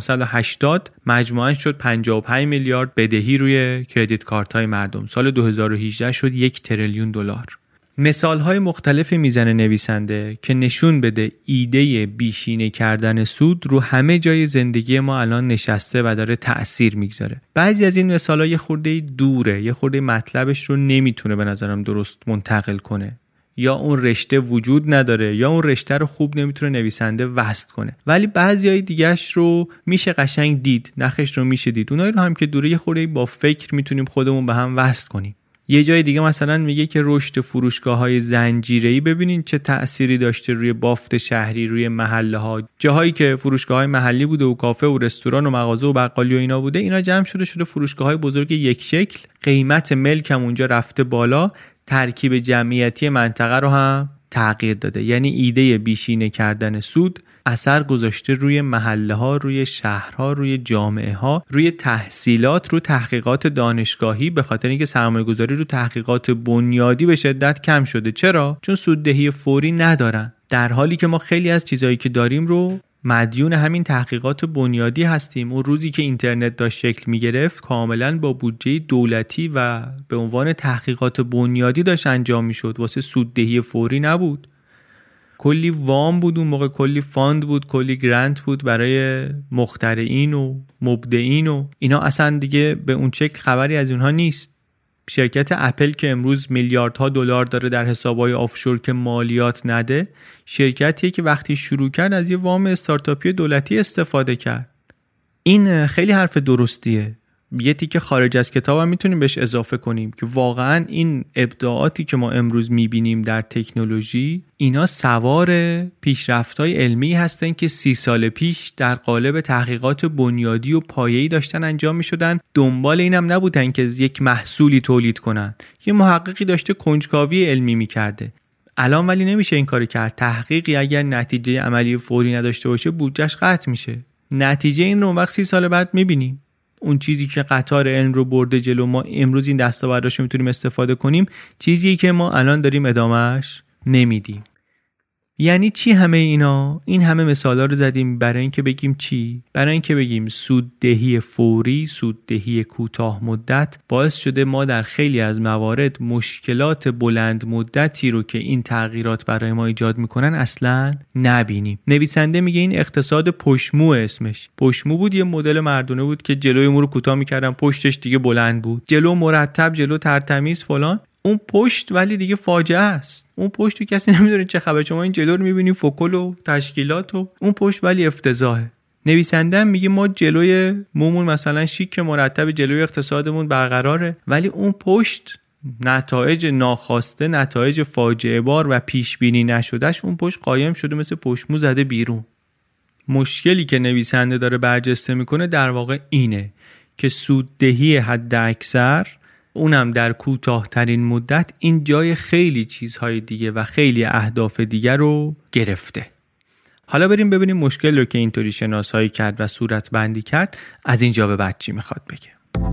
1980 مجموعاً شد 55 میلیارد بدهی روی کردیت کارت‌های مردم. سال 2018 شد 1 تریلیون دلار. مثال‌های مختلفی میزنه نویسنده که نشون بده ایده بیشینه کردن سود رو همه جای زندگی ما الان نشسته و داره تأثیر میگذاره. بعضی از این مثال‌ها یه خورده دوره، یه خورده مطلبش رو نمیتونه به نظرم درست منتقل کنه، یا اون رشته وجود نداره یا اون رشته رو خوب نمیتونه نویسنده وصل کنه. ولی بعضیای دیگه‌اش رو میشه قشنگ دید، نخش رو میشه دید. اونایی رو هم که دوره یه خورده با فکر میتونیم خودمون به هم وصل کنیم. یه جای دیگه مثلا میگه که رشد فروشگاه‌های زنجیره‌ای ببینین چه تأثیری داشته روی بافت شهری، روی محله‌ها. جاهایی که فروشگاه‌های محلی بوده و کافه و رستوران و مغازه و بقالی و اینا بوده، اینا جمع شده فروشگاه‌های بزرگ یک شکل. قیمت ملک هم اونجا رفته بالا، ترکیب جمعیتی منطقه رو هم تغییر داده. یعنی ایده بیشینه کردن سود اثر گذاشته روی محله ها، روی شهرها، روی جامعه ها، روی تحصیلات، روی تحقیقات دانشگاهی، به خاطر اینکه سرمایه گذاری رو تحقیقات بنیادی به شدت کم شده. چرا؟ چون سوددهی فوری ندارن، در حالی که ما خیلی از چیزایی که داریم رو مدیون همین تحقیقات بنیادی هستیم. اون روزی که اینترنت داشت شکل میگرفت کاملا با بودجه دولتی و به عنوان تحقیقات بنیادی داشت انجام میشد، واسه سوددهی فوری نبود. کلی وام بود اون موقع، کلی فاند بود، کلی گرانت بود برای مخترعین و مبدعین و اینا. اصلا دیگه به اون شکل خبری از اونها نیست. شرکت اپل که امروز میلیاردها دلار داره در حسابهای آفشور که مالیات نده، شرکتیه که وقتی شروع کرد از یه وام استارتاپی دولتی استفاده کرد. این خیلی حرف درستیه. یه تیکه خارج از کتابم میتونیم بهش اضافه کنیم که واقعا این ابداعاتی که ما امروز میبینیم در تکنولوژی، اینا سوار پیشرفت‌های علمی هستن که 30 سال پیش در قالب تحقیقات بنیادی و پایه‌ای داشتن انجام میشدن. دنبال اینم نبودن که یک محصولی تولید کنن. یه محققی داشته کنجکاوی علمی میکرده. الان ولی نمیشه این کارو کرد. تحقیقی اگر نتیجه عملی فوری نداشته باشه بودجهش قطع میشه. نتیجه این رو وقت 30 سال بعد میبینیم. اون چیزی که قطار علم رو برده جلو، ما امروز این دستاورداشو میتونیم استفاده کنیم، چیزی که ما الان داریم ادامهش نمیدیم. یعنی چی همه اینا؟ این همه مثالا رو زدیم برای اینکه بگیم چی؟ برای اینکه بگیم سوددهی فوری، سوددهی کوتاه مدت باعث شده ما در خیلی از موارد مشکلات بلند مدتی رو که این تغییرات برای ما ایجاد میکنن اصلاً نبینیم. نویسنده میگه این اقتصاد پشمو، اسمش پشمو بود، یه مدل مردونه بود که جلوی مو رو کوتاه میکردن، پشتش دیگه بلند بود، جلو مرتب، جلو ترتمیز فلان. اون پشت ولی دیگه فاجعه است. اون پشت کسی نمیدونه چه خبره. شما این جلو رو میبینی فوکل و تشکیلات و اون پشت ولی افتضاحه. نویسنده میگه ما جلوی مومون مثلا شیک مرتب جلوی اقتصادمون برقراره، ولی اون پشت نتایج ناخواسته، نتایج فاجعه بار و پیش بینی نشدهش اون پشت قایم شده مثل پشمو زده بیرون. مشکلی که نویسنده داره برجسته میکنه در واقع اینه که سوددهی حد اکثر، اونم در کوتاه‌ترین مدت، این جای خیلی چیزهای دیگه و خیلی اهداف دیگه رو گرفته. حالا بریم ببینیم مشکل رو که اینطوری شناسایی کرد و صورت بندی کرد از اینجا به بعد چی میخواد بگه.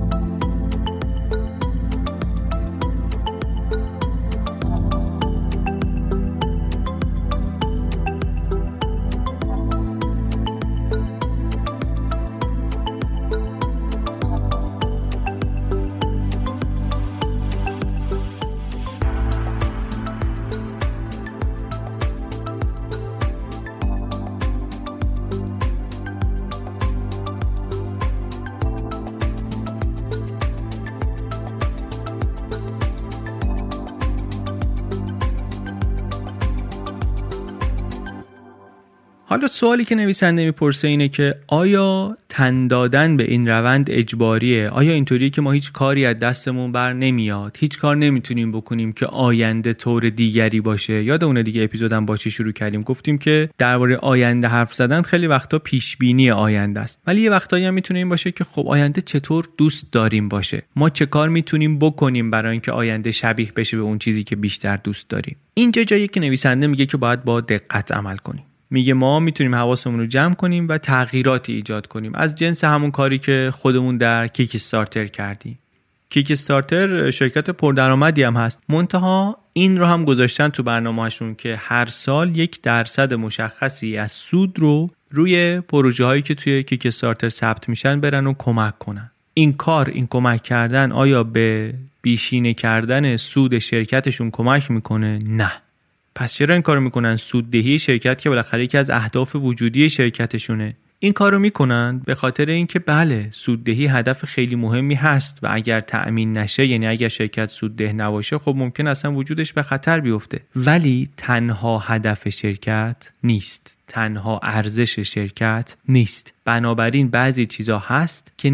حالا سوالی که نویسنده میپرسه اینه که آیا تن دادن به این روند اجباریه؟ آیا اینطوریه که ما هیچ کاری از دستمون بر نمیاد، هیچ کار نمیتونیم بکنیم که آینده طور دیگری باشه؟ یادمونه دیگه اپیزودم با چی شروع کردیم، گفتیم که درباره آینده حرف زدن خیلی وقتا پیش بینی آینده است، ولی یه وقتایی هم میتونه این باشه که خب آینده چطور دوست داریم باشه، ما چه کار میتونیم بکنیم برای اینکه آینده شبیه بشه به اون چیزی که بیشتر دوست داریم. اینجا جایی که نویسنده میگه که باید با دقت عمل کنیم. میگه ما میتونیم حواسمون رو جمع کنیم و تغییراتی ایجاد کنیم از جنس همون کاری که خودمون در کیک استارتر کردیم. کیک استارتر شرکت پردرآمدی هم هست، منتها این رو هم گذاشتن تو برنامه‌هاشون که هر سال 1% مشخصی از سود رو روی پروژه هایی که توی کیک استارتر ثبت میشن برن و کمک کنن. این کمک کردن آیا به بیشینه کردن سود شرکتشون کمک میکنه؟ نه. پس چرا این کارو میکنن؟ سوددهی شرکت که بالاخره یکی از اهداف وجودی شرکتشونه. این کارو میکنن به خاطر اینکه بله، سوددهی هدف خیلی مهمی هست و اگر تأمین نشه، یعنی اگر شرکت سودده نباشه، خب ممکن اصلا وجودش به خطر بیفته. ولی تنها هدف شرکت نیست، تنها ارزش شرکت نیست. بنابراین بعضی چیزا هست که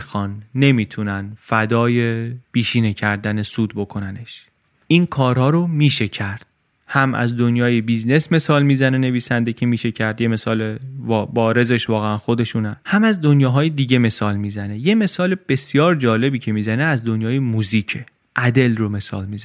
نمیتونن فدای بیشینه کردن سود بکننش. این کارها رو میشه کرد. هم از دنیای بیزنس مثال میزنه نویسنده که میشه کرد، یه مثال بارزش واقعا خودشونه، هم از دنیاهای دیگه مثال میزنه. یه مثال بسیار جالبی که میزنه از دنیای موزیکه. ادل رو مثال میزنه.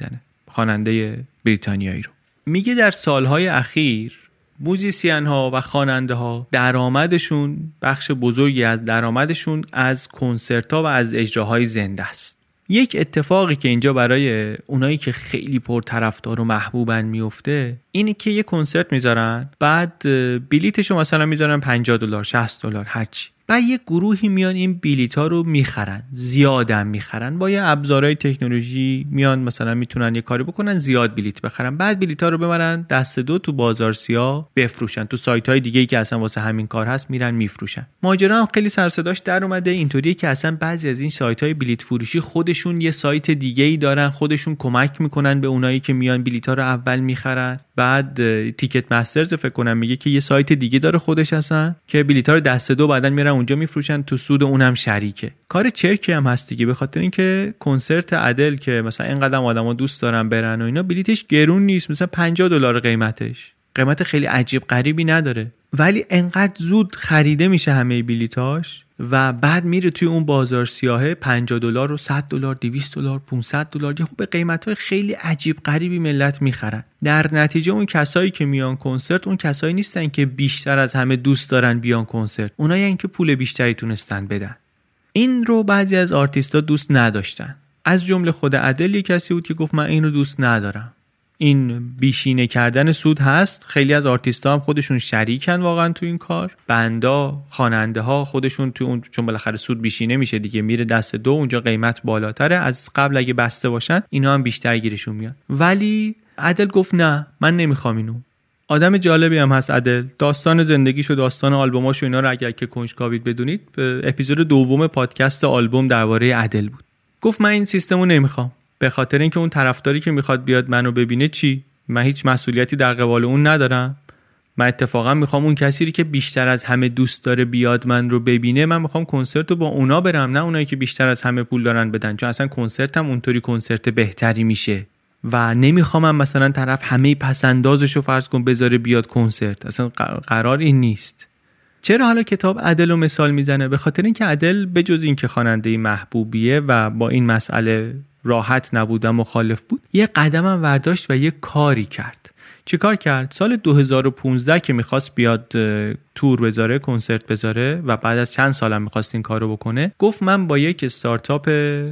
خواننده بریتانیایی رو. میگه در سالهای اخیر موزیسین ها و خواننده ها درآمدشون، بخش بزرگی از درآمدشون از کنسرت ها و از اجراهای زنده است. یک اتفاقی که اینجا برای اونایی که خیلی پرطرفدار و محبوبن میفته اینه که یه کنسرت میذارن، بعد بلیتشو مثلا میذارن $50 $60 هرچی، بعد یه گروهی میان این بلیطا رو میخرن، زیادم میخرن، با یه ابزارهای تکنولوژی میان مثلا میتونن یه کاری بکنن زیاد بلیط بخرن، بعد بلیطا رو ببرن دست دو تو بازار سیاه بفروشن، تو سایت‌های دیگه‌ای که اصلا واسه همین کار هست میرن میفروشن. ماجرا هم خیلی سر صداش در اومده، اینطوریه که اصلا بعضی از این سایت‌های بلیط فروشی خودشون یه سایت دیگه‌ای دارن، خودشون کمک میکنن به اونایی که میان بلیطا رو اول میخرن. بعد تیکت مسترز فکر کنم میگه که یه سایت دیگه داره خودش هستن که بلیطا رو دست دو بعدن میرن اونجا میفروشن، تو سود اونم شریکه. کار چرکی هم هست دیگه، به خاطر اینکه کنسرت ادل که مثلا اینقدر آدما دوست دارن برن و اینا، بلیتش گرون نیست، مثلا $50 قیمتش، قیمت خیلی عجیب غریبی نداره، ولی انقدر زود خریده میشه همه بلیتاش و بعد میره توی اون بازار سیاهه $50 و $100 $200 $500 یه خوب قیمتای خیلی عجیب غریبی ملت میخرن. در نتیجه اون کسایی که میان کنسرت اون کسایی نیستن که بیشتر از همه دوست دارن بیان کنسرت، اونایی که پول بیشتری تونستن بدن. این رو بعضی از آرتیستا دوست نداشتن، از جمله خود ادل یک کسی بود که گفت من این رو دوست ندارم. این بیشینه کردن سود هست. خیلی از آرتیستا هم خودشون شریکن واقعا تو این کار، بندا، خواننده ها خودشون تو اون، چون بالاخره سود بیشینه میشه دیگه، میره دست دو، اونجا قیمت بالاتره از قبل، اگه بسته باشن اینا هم بیشتر گیرشون میاد. ولی ادل گفت نه من نمیخوام اینو. آدم جالبی هم هست ادل، داستان زندگیشو، داستان آلبوماشو اینا رو اگر که کنجکاوید بدونید، اپیزود دوم پادکست آلبوم درباره ادل بود. گفت من این سیستمو نمیخوام، به خاطر اینکه اون طرفداری که میخواد بیاد منو ببینه چی؟ من هیچ مسئولیتی در قبال اون ندارم. من اتفاقا میخوام اون کسی که بیشتر از همه دوست داره بیاد من رو ببینه، من میخوام کنسرت رو با اونا برم، نه اونایی که بیشتر از همه پول دارن بدن، چون اصلا کنسرتم اونطوری کنسرت بهتری میشه و نمیخوام مثلا طرف همه پسندازشو فرض کن بذاره بیاد کنسرت، اصلا قرار این نیست. چرا حالا کتاب ادل رو مثال میزنه؟ به خاطر اینکه ادل بجز اینکه خواننده محبوبیه و با این مسئله راحت نبود و مخالف بود، یه قدم هم برداشت و یه کاری کرد. چی کار کرد؟ سال 2015 که میخواست بیاد تور بذاره، کنسرت بذاره و بعد از چند سالم میخواست این کارو بکنه، گفت من با یک استارتاپ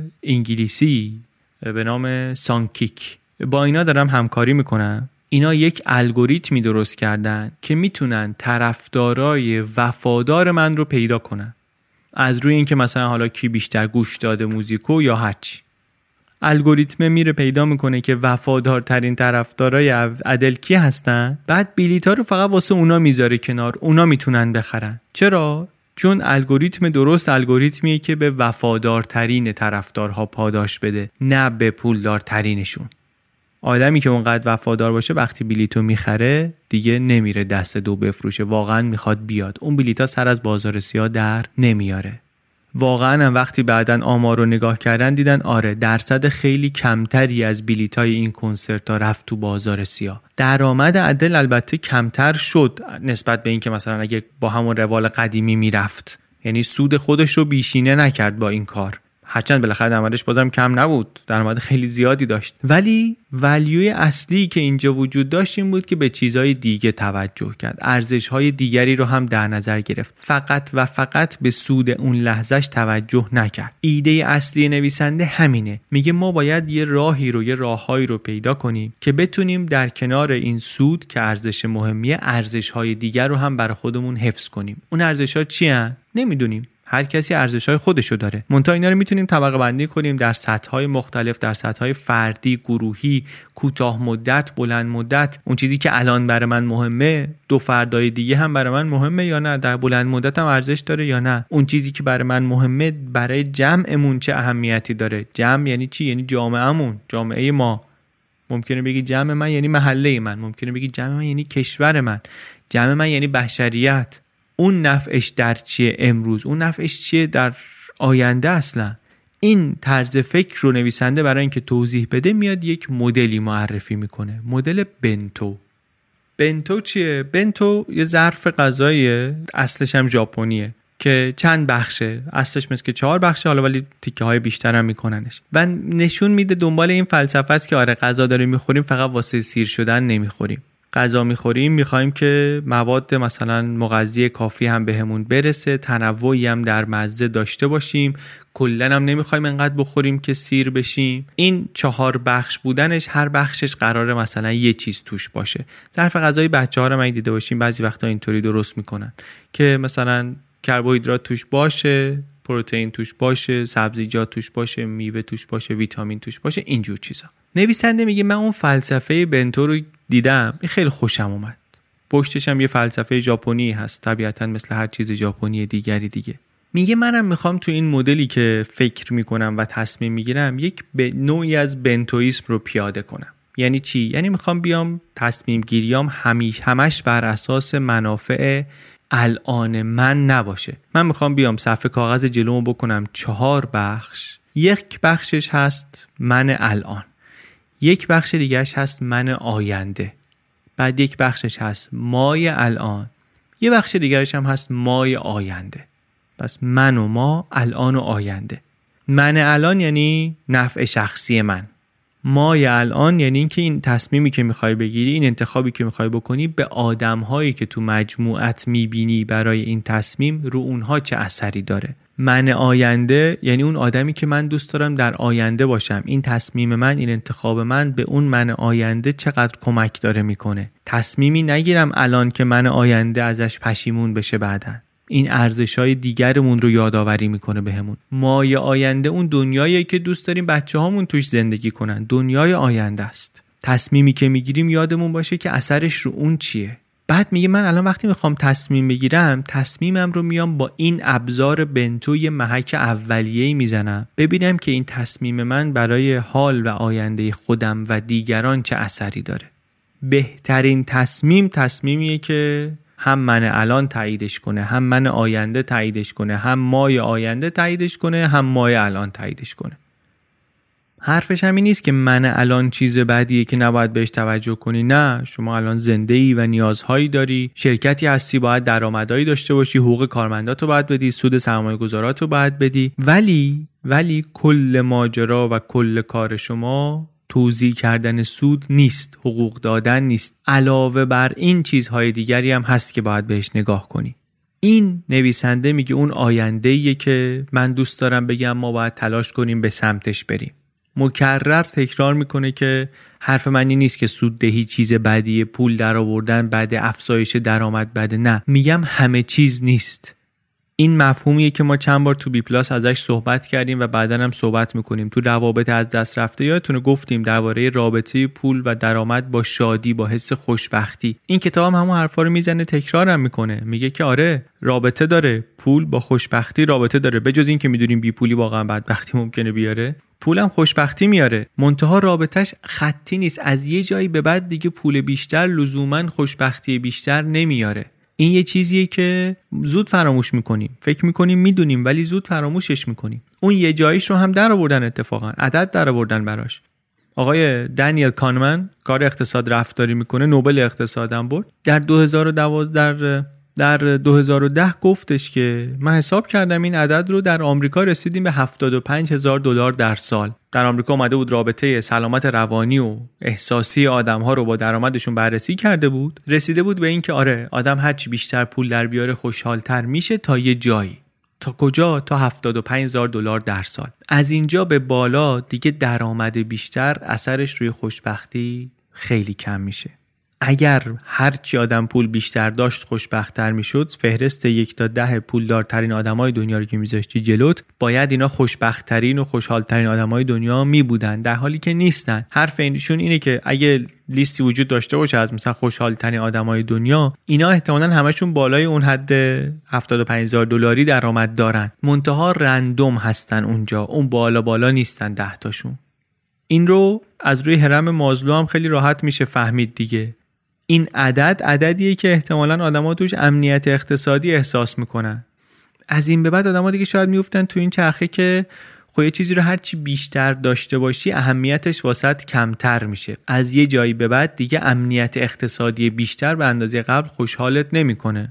انگلیسی به نام سانکیک با اینا دارم همکاری میکنم. اینا یک الگوریتمی درست کردن که میتونن طرفدارای وفادار من رو پیدا کنن، از روی اینکه مثلا حالا کی بیشتر گوش داده موزیکو یا هرچی. الگوریتم میره پیدا میکنه که وفادارترین طرفدارای ادل کی هستن، بعد بلیطا رو فقط واسه اونا میذاره کنار، اونا میتونن بخرن. چرا؟ چون الگوریتم درست الگوریتمیه که به وفادارترین طرفدارها پاداش بده، نه به پولدارترینشون. آدمی که اونقدر وفادار باشه وقتی بلیتو میخره دیگه نمیره دست دو بفروشه، واقعا میخواد بیاد. اون بلیطا سر از بازار سیاه در نمیاره. واقعا هم وقتی بعدن آمار رو نگاه کردن دیدن آره درصد خیلی کمتری از بلیطای این کنسرت ها رفت تو بازار سیاه. درآمد ادل البته کمتر شد نسبت به این که مثلا اگه با همون روال قدیمی میرفت، یعنی سود خودش رو بیشینه نکرد با این کار، هرچند بالاخره درآمدش بازم کم نبود، درآمد خیلی زیادی داشت، ولی ولیوی اصلی که اینجا وجود داشت این بود که به چیزهای دیگه توجه کرد، ارزش‌های دیگری رو هم در نظر گرفت، فقط و فقط به سود اون لحظهش توجه نکرد. ایده اصلی نویسنده همینه، میگه ما باید یه راههایی رو پیدا کنیم که بتونیم در کنار این سود که ارزش مهمیه، ارزش‌های دیگر رو هم برای خودمون حفظ کنیم. اون ارزش‌ها چی هستن؟ نمیدونیم. هر کسی ارزش‌های خودشو داره. منتها اینا رو میتونیم طبقه بندی کنیم در سطح‌های مختلف، در سطح‌های فردی، گروهی، کوتاه مدت، بلند مدت. اون چیزی که الان برای من مهمه، 2 فردای دیگه هم برای من مهمه یا نه؟ در بلند مدت هم ارزش داره یا نه؟ اون چیزی که برای من مهمه برای جمعمون چه اهمیتی داره؟ جمع یعنی چی؟ یعنی جامعه‌مون، جامعه ما. ممکنه بگی جمع من یعنی محله من، ممکنه بگی جمع من یعنی کشور من، جمع من یعنی بشریت. اون نفعش در چیه امروز؟ اون نفعش چیه در آینده؟ اصلا این طرز فکر رو نویسنده برای اینکه توضیح بده میاد یک مدلی معرفی میکنه، مدل بنتو. بنتو چیه؟ بنتو یه ظرف غذاییه، اصلش هم ژاپنیه. که چند بخشه، اصلش مثل که 4 بخشه حالا، ولی تیکه های بیشتر هم میکننش و نشون میده دنبال این فلسفه است که آره غذا داریم میخوریم فقط واسه سیر شدن نمیخوریم، غذا میخوریم میخوایم که مواد مثلا مغذی کافی هم بهمون برسه، تنوعی هم در مزه داشته باشیم، کلا هم نمیخوایم انقدر بخوریم که سیر بشیم. این 4 بخش بودنش، هر بخشش قراره مثلا یه چیز توش باشه. ظرف غذای بچه‌ها رو من دیده باشیم بعضی وقتا اینطوری درست میکنن که مثلا کربوهیدرات توش باشه، پروتئین توش باشه، سبزیجات توش باشه، میوه توش باشه، ویتامین توش باشه، اینجور چیزا. نویسنده میگه من اون فلسفه بنتو رو دیدم، این خیلی خوشم اومد. پشتش هم یه فلسفه ژاپنی هست، طبیعتاً مثل هر چیز ژاپنی دیگری دیگه. میگه منم میخوام تو این مدلی که فکر میکنم و تصمیم میگیرم یک نوعی از بنتویسم رو پیاده کنم. یعنی چی؟ یعنی میخوام بیام تصمیم گیریام همش بر اساس منافع الان من نباشه. من میخوام بیام صفحه کاغذ جلومو بکنم 4 بخش. یک بخشش هست من الان، یک بخش دیگهش هست من آینده، بعد یک بخشش هست مای الان، یه بخش دیگرش هم هست مای آینده. پس من و ما، الان و آینده. من الان یعنی نفع شخصی من، مای الان یعنی اینکه این تصمیمی که میخوای بگیری، این انتخابی که میخوای بکنی، به آدم‌هایی که تو مجموعت میبینی برای این تصمیم رو اونها چه اثری داره. من آینده یعنی اون آدمی که من دوست دارم در آینده باشم، این تصمیم من، این انتخاب من به اون من آینده چقدر کمک داره میکنه. تصمیمی نگیرم الان که من آینده ازش پشیمون بشه بعداً. این ارزش‌های دیگرمون رو یادآوری میکنه بهمون. مای آینده اون دنیاییه که دوست داریم بچه‌هامون توش زندگی کنن، دنیای آینده است. تصمیمی که میگیریم یادمون باشه که اثرش رو اون چیه. بعد میگه من الان وقتی میخوام تصمیم بگیرم، تصمیمم رو میام با این ابزار بنتو یه محک اولیه‌ای میزنم، ببینم که این تصمیم من برای حال و آینده خودم و دیگران چه اثری داره. بهترین تصمیمیه که هم من الان تاییدش کنه، هم من آینده تاییدش کنه، هم مای آینده تاییدش کنه، هم مای الان تاییدش کنه. حرفش همین نیست که من الان چیز بدیه که نباید بهش توجه کنی. نه، شما الان زنده‌ای و نیازهایی داری، شرکتی هستی، باید درآمدایی داشته باشی، حقوق کارمنداتو باید بدی، سود سرمایه‌گذاراتو باید بدی، ولی کل ماجرا و کل کار شما توزیع کردن سود نیست، حقوق دادن نیست. علاوه بر این چیزهای دیگری هم هست که باید بهش نگاه کنی. این نویسنده میگه اون آینده‌ایه که من دوست دارم بگم ما باید تلاش کنیم به سمتش بریم. مکرر تکرار میکنه که حرف من این نیست که سوددهی چیز بدیه، پول در آوردن بده، افزایش درآمد بده. نه، میگم همه چیز نیست. این مفهومیه که ما چند بار تو بی پلاس ازش صحبت کردیم و بعداً هم صحبت میکنیم. تو روابط از دست رفته یادتونه گفتیم درباره رابطه پول و درآمد با شادی، با حس خوشبختی. این کتاب هم همون حرفا رو میزنه، تکرارم میکنه. میگه که آره رابطه داره، پول با خوشبختی رابطه داره. بجز این که میدونیم بی پولی واقعا بدبختی ممکنه بیاره، پولم خوشبختی میاره. منتها رابطش خطی نیست. از یه جایی به بعد دیگه پول بیشتر لزوماً خوشبختی بیشتر نمیاره. این یه چیزیه که زود فراموش میکنیم. فکر میکنیم میدونیم ولی زود فراموشش میکنیم. اون یه جاییش رو هم در آوردن، اتفاقا عدد در آوردن براش. آقای دانیل کانمن کار اقتصاد رفتاری میکنه، نوبل اقتصاد هم برد. در 2010 گفتش که من حساب کردم این عدد رو، در آمریکا رسیدیم به $75,000 در سال. در آمریکا اومده بود رابطه سلامت روانی و احساسی آدم‌ها رو با درآمدشون بررسی کرده بود، رسیده بود به این که آره آدم هرچی بیشتر پول در بیاره خوشحال‌تر میشه تا یه جایی. تا کجا؟ تا $75,000 در سال. از اینجا به بالا دیگه درآمد بیشتر اثرش روی خوشبختی خیلی کم میشه. اگر هرچی آدم پول بیشتر داشت خوشبخت‌تر میشد، فهرست 1 تا 10 پولدارترین آدمای دنیا رو که میذاشتی جلوت، باید اینا خوشبخت‌ترین و خوشحال‌ترین آدمای دنیا می بودن، در حالی که نیستن. حرف اینشون اینه که اگه لیستی وجود داشته باشه از مثلا خوشحال‌ترین آدمای دنیا، اینا احتمالاً همشون بالای اون حد $75,000 درآمد دارن، منتها رندوم هستن اونجا، اون بالا نیستن 10 تاشون. این رو از روی هرم مازلو هم خیلی راحت میشه فهمید دیگه. این عددیه که احتمالاً آدم‌ها توش امنیت اقتصادی احساس میکنن. از این به بعد آدم‌ها دیگه شاید میافتن تو این چرخه که خب یه چیزی رو هرچی بیشتر داشته باشی اهمیتش واسط کمتر میشه. از یه جایی به بعد دیگه امنیت اقتصادی بیشتر به اندازه قبل خوشحالت نمیکنه.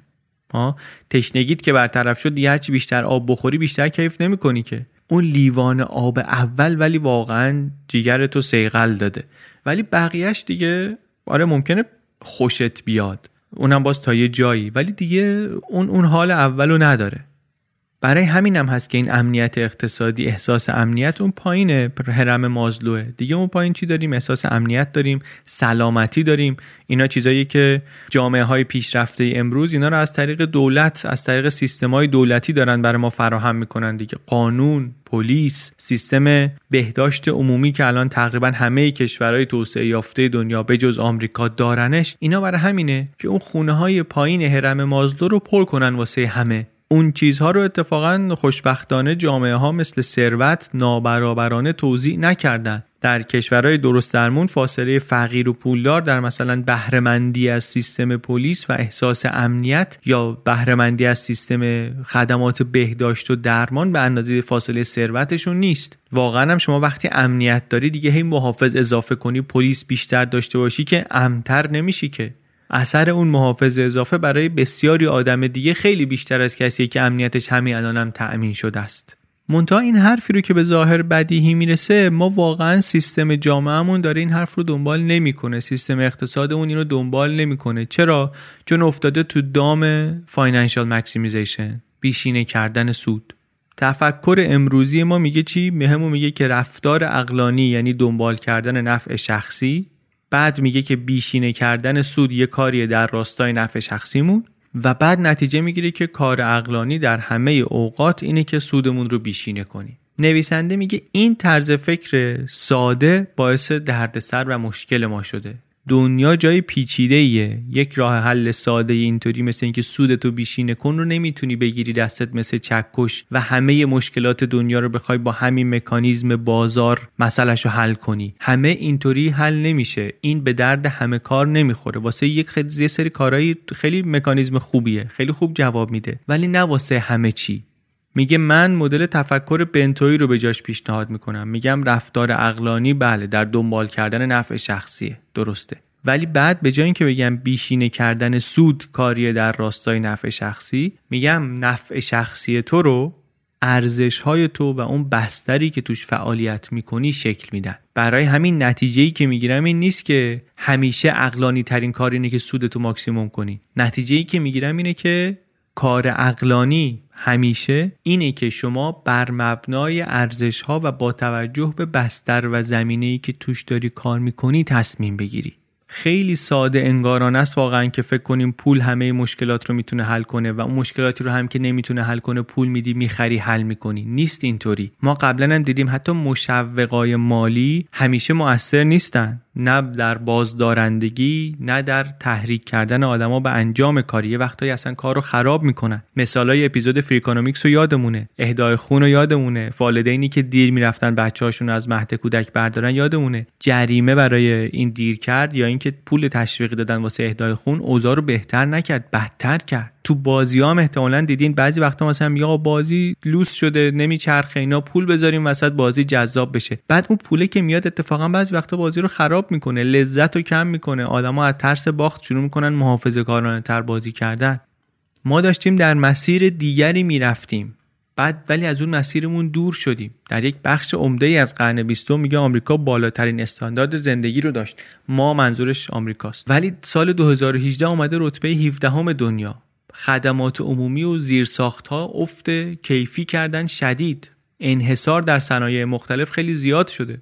تشنگیت که برطرف شد دیگه هرچی بیشتر آب بخوری بیشتر کیف نمی‌کنی که. اون لیوان آب اول ولی واقعا جیگرتو صیقل داده، ولی بقیهش دیگه آره ممکنه خوشت بیاد، اونم باز تا یه جایی، ولی دیگه اون حال اولو نداره. برای همینم هست که این امنیت اقتصادی، احساس امنیت اون پایین هرم مازلوه دیگه. اون پایین چی داریم؟ احساس امنیت داریم، سلامتی داریم. اینا چیزایی که جامعه های پیشرفته امروز اینا رو از طریق دولت، از طریق سیستم‌های دولتی دارن برای ما فراهم میکنن دیگه. قانون، پلیس، سیستم بهداشت عمومی که الان تقریبا همه کشورهای توسعه یافته دنیا به جز آمریکا دارنش، اینا برای همینه که اون خونه‌های پایین هرم مازلو رو پر کنن واسه همه. اون چیزها رو اتفاقا خوشبختانه جامعه ها مثل ثروت نابرابرانه توزیع نکردن. در کشورهای درست درمون فاصله فقیر و پولدار در مثلا بهره‌مندی از سیستم پلیس و احساس امنیت یا بهره‌مندی از سیستم خدمات بهداشت و درمان به اندازه فاصله ثروتشون نیست. واقعا هم شما وقتی امنیت داری دیگه هی محافظ اضافه کنی، پلیس بیشتر داشته باشی که امن‌تر نمیشی که. اثر اون محافظ اضافه برای بسیاری آدم دیگه خیلی بیشتر از کسیه که امنیتش همین الانم تأمین شده است. منتها این حرفی رو که به ظاهر بدیهی میرسه، ما واقعا سیستم جامعهمون داره این حرف رو دنبال نمیکنه، سیستم اقتصادمون اینو دنبال نمیکنه. چرا؟ چون افتاده تو دام فاینانشال ماکسیمیزیشن، بیشینه کردن سود. تفکر امروزی ما میگه چی؟ میگه که رفتار عقلانی یعنی دنبال کردن نفع شخصی، بعد میگه که بیشینه کردن سود یه کاریه در راستای نفع شخصیمون، و بعد نتیجه میگیره که کار عقلانی در همه اوقات اینه که سودمون رو بیشینه کنی. نویسنده میگه این طرز فکر ساده باعث دردسر و مشکل ما شده. دنیا جای پیچیده‌ایه. یک راه حل ساده اینطوری مثل اینکه سودتو بیشینه کن رو نمیتونی بگیری دستت مثل چکش و همه مشکلات دنیا رو بخوای با همین مکانیزم بازار مسئله‌شو حل کنی. همه اینطوری حل نمیشه. این به درد همه کار نمیخوره. واسه یه سری کارهای خیلی مکانیزم خوبیه، خیلی خوب جواب میده، ولی نه واسه همه چی. میگه من مدل تفکر بنتویی رو به جاش پیشنهاد میکنم. میگم رفتار عقلانی بله در دنبال کردن نفع شخصیه، درسته، ولی بعد به جای اینکه بگم بیشینه کردن سود کاریه در راستای نفع شخصی، میگم نفع شخصی تو رو ارزش‌های تو و اون بستری که توش فعالیت میکنی شکل میدن. برای همین نتیجه‌ای که میگیرم این نیست که همیشه عقلانی ترین کار اینه که سودتو ماکسیموم کنی. نتیجه‌ای که میگیرم اینه که کار عقلانی همیشه اینه که شما بر مبنای ارزش‌ها و با توجه به بستر و زمینه‌ای که توش داری کار میکنی تصمیم بگیری. خیلی ساده انگارانه است واقعا که فکر کنیم پول همه مشکلات رو میتونه حل کنه و اون مشکلاتی رو هم که نمیتونه حل کنه پول میدی میخری حل میکنی. نیست اینطوری. ما قبلا هم دیدیم حتی مشوقای مالی همیشه مؤثر نیستن، نه در بازدارندگی نه در تحریک کردن آدما به انجام کاری. یه وقتایی اصلا کارو خراب میکنن. مثالای اپیزود فریکانومیکس رو یادمونه، اهدای خون رو یادمونه، والدینی که دیر میرفتن بچه‌هاشون از مهد کودک بردارن یادمونه، جریمه برای این دیر کرد یا اینکه پول تشویقی دادن واسه اهدای خون اوضاع رو بهتر نکرد، بدتر کرد. تو بازی‌ها هم احتمالاً دیدین بعضی وقتا مثلا میگه بازی لوس شده نمیچرخه، اینا پول بذاریم وسط بازی جذاب بشه. بعد اون پوله که میاد اتفاقا بعضی وقتا بازی رو خراب میکنه، لذت رو کم میکنه، آدما از ترس باخت شروع میکنن محافظه‌کارانه‌تر بازی کردن. ما داشتیم در مسیر دیگری میرفتیم، بعد ولی از اون مسیرمون دور شدیم. در یک بخش عمده‌ای از قرن 20 میگه آمریکا بالاترین استاندارد زندگی رو داشت. ما منظورش آمریکاست. ولی سال 2018 اومده رتبه 17 دنیا. خدمات عمومی و زیرساخت‌ها افت کیفی کردن شدید. انحصار در صنایع مختلف خیلی زیاد شده.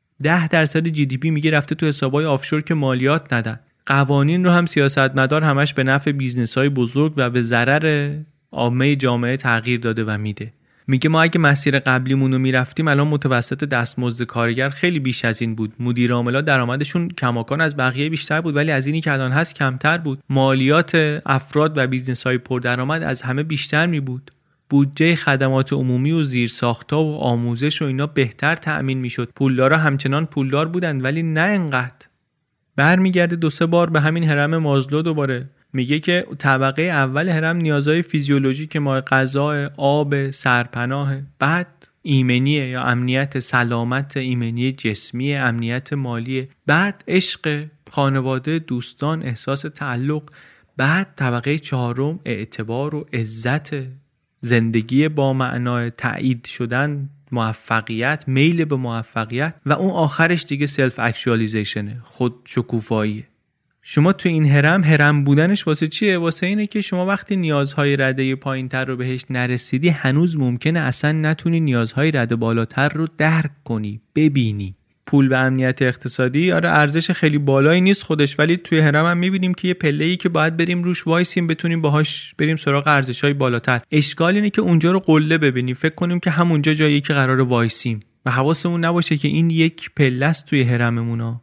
10% GDP میگه رفته تو حسابای آفشور که مالیات ندن. قوانین رو هم سیاستمدار همش به نفع بیزنس‌های بزرگ و به ضرر عامه جامعه تغییر داده و میده. میگه ما اگه مسیر قبلیمون رو میرفتیم الان متوسط دستمزد کارگر خیلی بیش از این بود. مدیر عاملا درآمدشون کماکان از بقیه بیشتر بود ولی از اینی که الان هست کمتر بود. مالیات افراد و بیزنس‌های پردرآمد از همه بیشتر می بود. بودجه خدمات عمومی و زیرساخت‌ها و آموزش و اینا بهتر تأمین میشد. پولدارا همچنان پولدار بودن ولی نه انقدر. برمیگرده 2-3 بار به همین هرم مازلو دوباره. میگه که طبقه اول هرم نیازهای فیزیولوژیک ما غذا، آب، سرپناه، بعد ایمنیه یا امنیت سلامت ایمنی جسمی، امنیت مالی، بعد عشق، خانواده، دوستان، احساس تعلق، بعد طبقه چهارم اعتبار و عزت، زندگی با معنای، تایید شدن، موفقیت، میل به موفقیت، و اون آخرش دیگه سلف اکچوالیزیشنه، خود شکوفاییه. شما تو این هرم بودنش واسه چیه؟ واسه اینه که شما وقتی نیازهای رده پایین‌تر رو بهش نرسیدی، هنوز ممکنه اصلا نتونی نیازهای رده بالاتر رو درک کنی، ببینی. پول به امنیت اقتصادی ارزش خیلی بالایی نیست خودش، ولی توی هرم هم می‌بینیم که یه پله‌ای که باید بریم روش وایسیم بتونیم باهاش بریم سراغ ارزش‌های بالاتر. اشکال اینه که اونجا رو قله ببینیم، فکر کنیم که همونجا جاییه که قراره وایسیم و حواسمون نباشه که این یک پله است توی هرممون.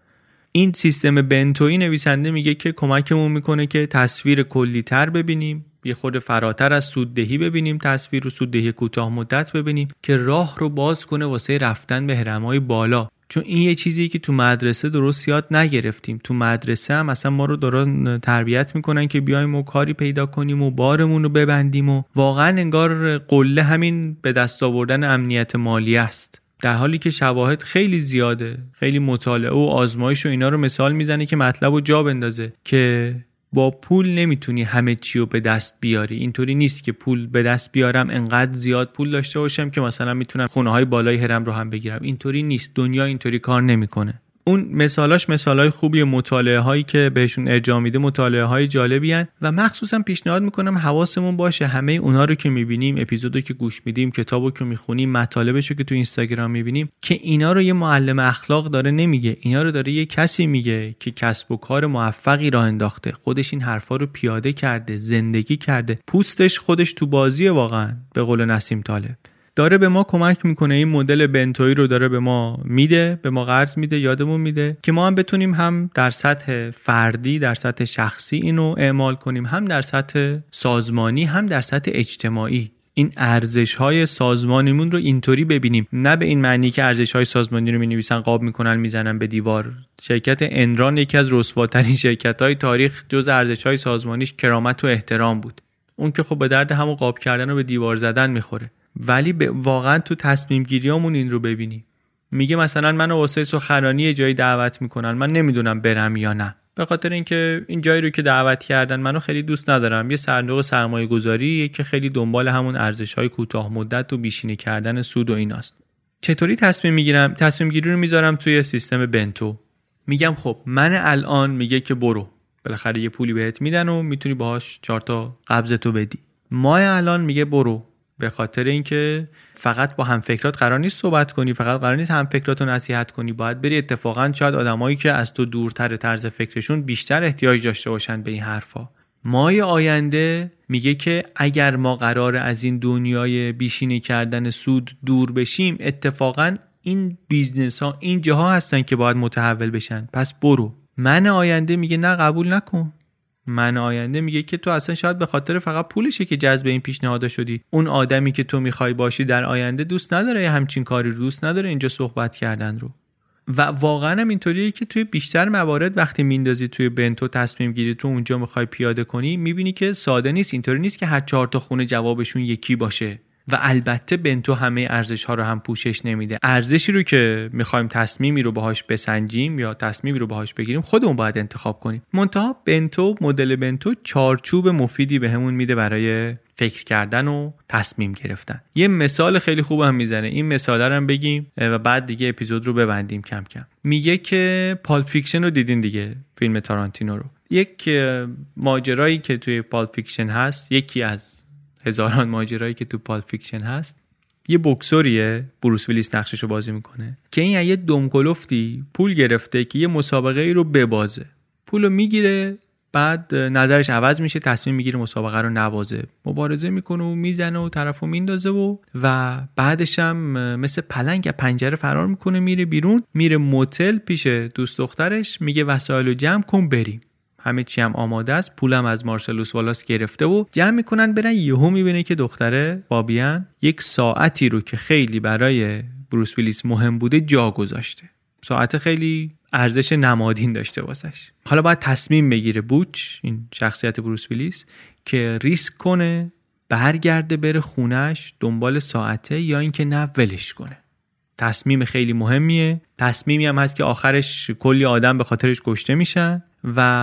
این سیستم بنتویی نویسنده میگه که کمکمون میکنه که تصویر کلی‌تر ببینیم، یه خورده فراتر از سوددهی ببینیم، تصویر رو سوددهی کوتاه مدت ببینیم که راه رو باز کنه واسه رفتن به هرم‌های بالا. چون این یه چیزیه که تو مدرسه درست یاد نگرفتیم. تو مدرسه هم اصلا ما رو دارن تربیت میکنن که بیایم و کاری پیدا کنیم و بارمون رو ببندیم و واقعا انگار قله همین به دست آوردن امنیت مالی است، در حالی که شواهد خیلی زیاده، خیلی مطالعه و آزمایش و اینا رو مثال میزنه که مطلب رو جا بندازه که با پول نمیتونی همه چی رو به دست بیاری. اینطوری نیست که پول به دست بیارم انقدر زیاد پول داشته باشم که مثلا میتونم خونه های بالای هرم رو هم بگیرم. اینطوری نیست، دنیا اینطوری کار نمیکنه. اون مثالای خوبی، مطالعه هایی که بهشون ارجاع میده مطالعه های جالبی ان و مخصوصا پیشنهاد میکنم حواسمون باشه همه اونا رو که میبینیم، اپیزودو که گوش میدیم، کتابو که میخونیم، مطالبشو که تو اینستاگرام میبینیم، که اینا رو یه معلم اخلاق داره نمیگه، اینا رو داره یه کسی میگه که کسب و کار موفقی راه انداخته، خودش این حرفا رو پیاده کرده، زندگی کرده، پوستش خودش تو بازیه. واقعا به قول نسیم طالب داره به ما کمک میکنه، این مدل بنتویی رو داره به ما میده، به ما قرض میده، یادمون میده که ما هم بتونیم هم در سطح فردی، در سطح شخصی اینو اعمال کنیم، هم در سطح سازمانی، هم در سطح اجتماعی. این ارزش‌های سازمانیمون رو اینطوری ببینیم، نه به این معنی که ارزش‌های سازمانی رو می‌نویسن، قاب می‌کنن، میزنن به دیوار. شرکت انران یکی از رسواترین شرکت‌های تاریخ، جز ارزش‌های سازمانیش کرامت و احترام بود. اون که خب به درد همون قاب کردن و به دیوار زدن می‌خوره. ولی واقعا تو تصمیم گیریامون این رو ببینیم. میگه مثلا منو واسه سخنرانی جایی دعوت میکنن، من نمیدونم برم یا نه، به خاطر اینکه این جایی رو که دعوت کردن منو خیلی دوست ندارم، یه صندوق سرمایه گذاریه که خیلی دنبال همون ارزش‌های کوتاه مدت و بیشینی کردن سود و ایناست. چطوری تصمیم میگیرم؟ تصمیم گیری رو میذارم توی سیستم بنتو. میگم خب من الان، میگه که برو، بالاخره یه پولی بهت میدن و میتونی باهاش 4 تا قبضتو بدی. ما الان میگه برو، به خاطر اینکه فقط با همفکرات قرار نیست صحبت کنی، فقط قرار نیست همفکراتو نصیحت کنی، باید بری اتفاقا شاید آدمایی که از تو دورتر طرز فکرشون بیشتر احتیاج داشته باشن به این حرفا. مای آینده میگه که اگر ما قرار از این دنیای بیشینی کردن سود دور بشیم، اتفاقا این بیزنس ها این جاها هستن که باید متحول بشن، پس برو. من آینده میگه نه، قبول نکن. من آینده میگه که تو اصلا شاید به خاطر فقط پولشه که جذب این پیشنهاد شدی. اون آدمی که تو میخوای باشی در آینده دوست نداره همچین کاری رو، دوست نداره اینجا صحبت کردن رو. و واقعا هم اینطوریه که توی بیشتر موارد وقتی میندازی توی بنتو تصمیم گیری تو اونجا میخوای پیاده کنی، میبینی که ساده نیست. اینطوری نیست که هر 4 تا خونه جوابشون یکی باشه. و البته بنتو همه ارزش ها رو هم پوشش نمیده. ارزشی رو که میخوایم تصمیمی رو باهاش بسنجیم یا تصمیمی رو باهاش بگیریم، خودمون باید انتخاب کنیم. منتها بنتو، مدل بنتو چارچوب مفیدی بهمون میده برای فکر کردن و تصمیم گرفتن. یه مثال خیلی خوب هم میزنه، این مثال رو هم بگیم و بعد دیگه اپیزود رو ببندیم کم کم. میگه که پالپ فیکشن رو دیدین دیگه، فیلم تارانتینو رو. یک ماجرایی که توی پالپ فیکشن هست، یکی از هزاران ماجرایی که تو پالپ فیکشن هست، یه بوکسوریه، بروس ویلیس نقششو بازی میکنه، که این یه دمکلفتی پول گرفته که یه مسابقه ای رو ببازه. پولو میگیره، بعد نظرش عوض میشه، تصمیم میگیره مسابقه رو نبازه، مبارزه میکنه و میزنه و طرفو میندازه و بعدش هم مثل پلنگ از پنجره فرار میکنه، میره بیرون، میره موتل پیش دوست دخترش، میگه وسایلو جمع کن بریم. همه چی هم آماده است، پولم از مارشلوس والاس گرفته و جمع میکنن برن. یهو میبینه که دختره فابیان یک ساعتی رو که خیلی برای بروس ویلیس مهم بوده جا گذاشته. ساعت خیلی ارزش نمادین داشته واسش. حالا باید تصمیم بگیره بوچ، این شخصیت بروس ویلیس، که ریسک کنه برگرده بره خونش دنبال ساعته یا اینکه نه ولش کنه. تصمیم خیلی مهمیه، تصمیمی هم هست که آخرش کلی آدم به خاطرش کشته میشن و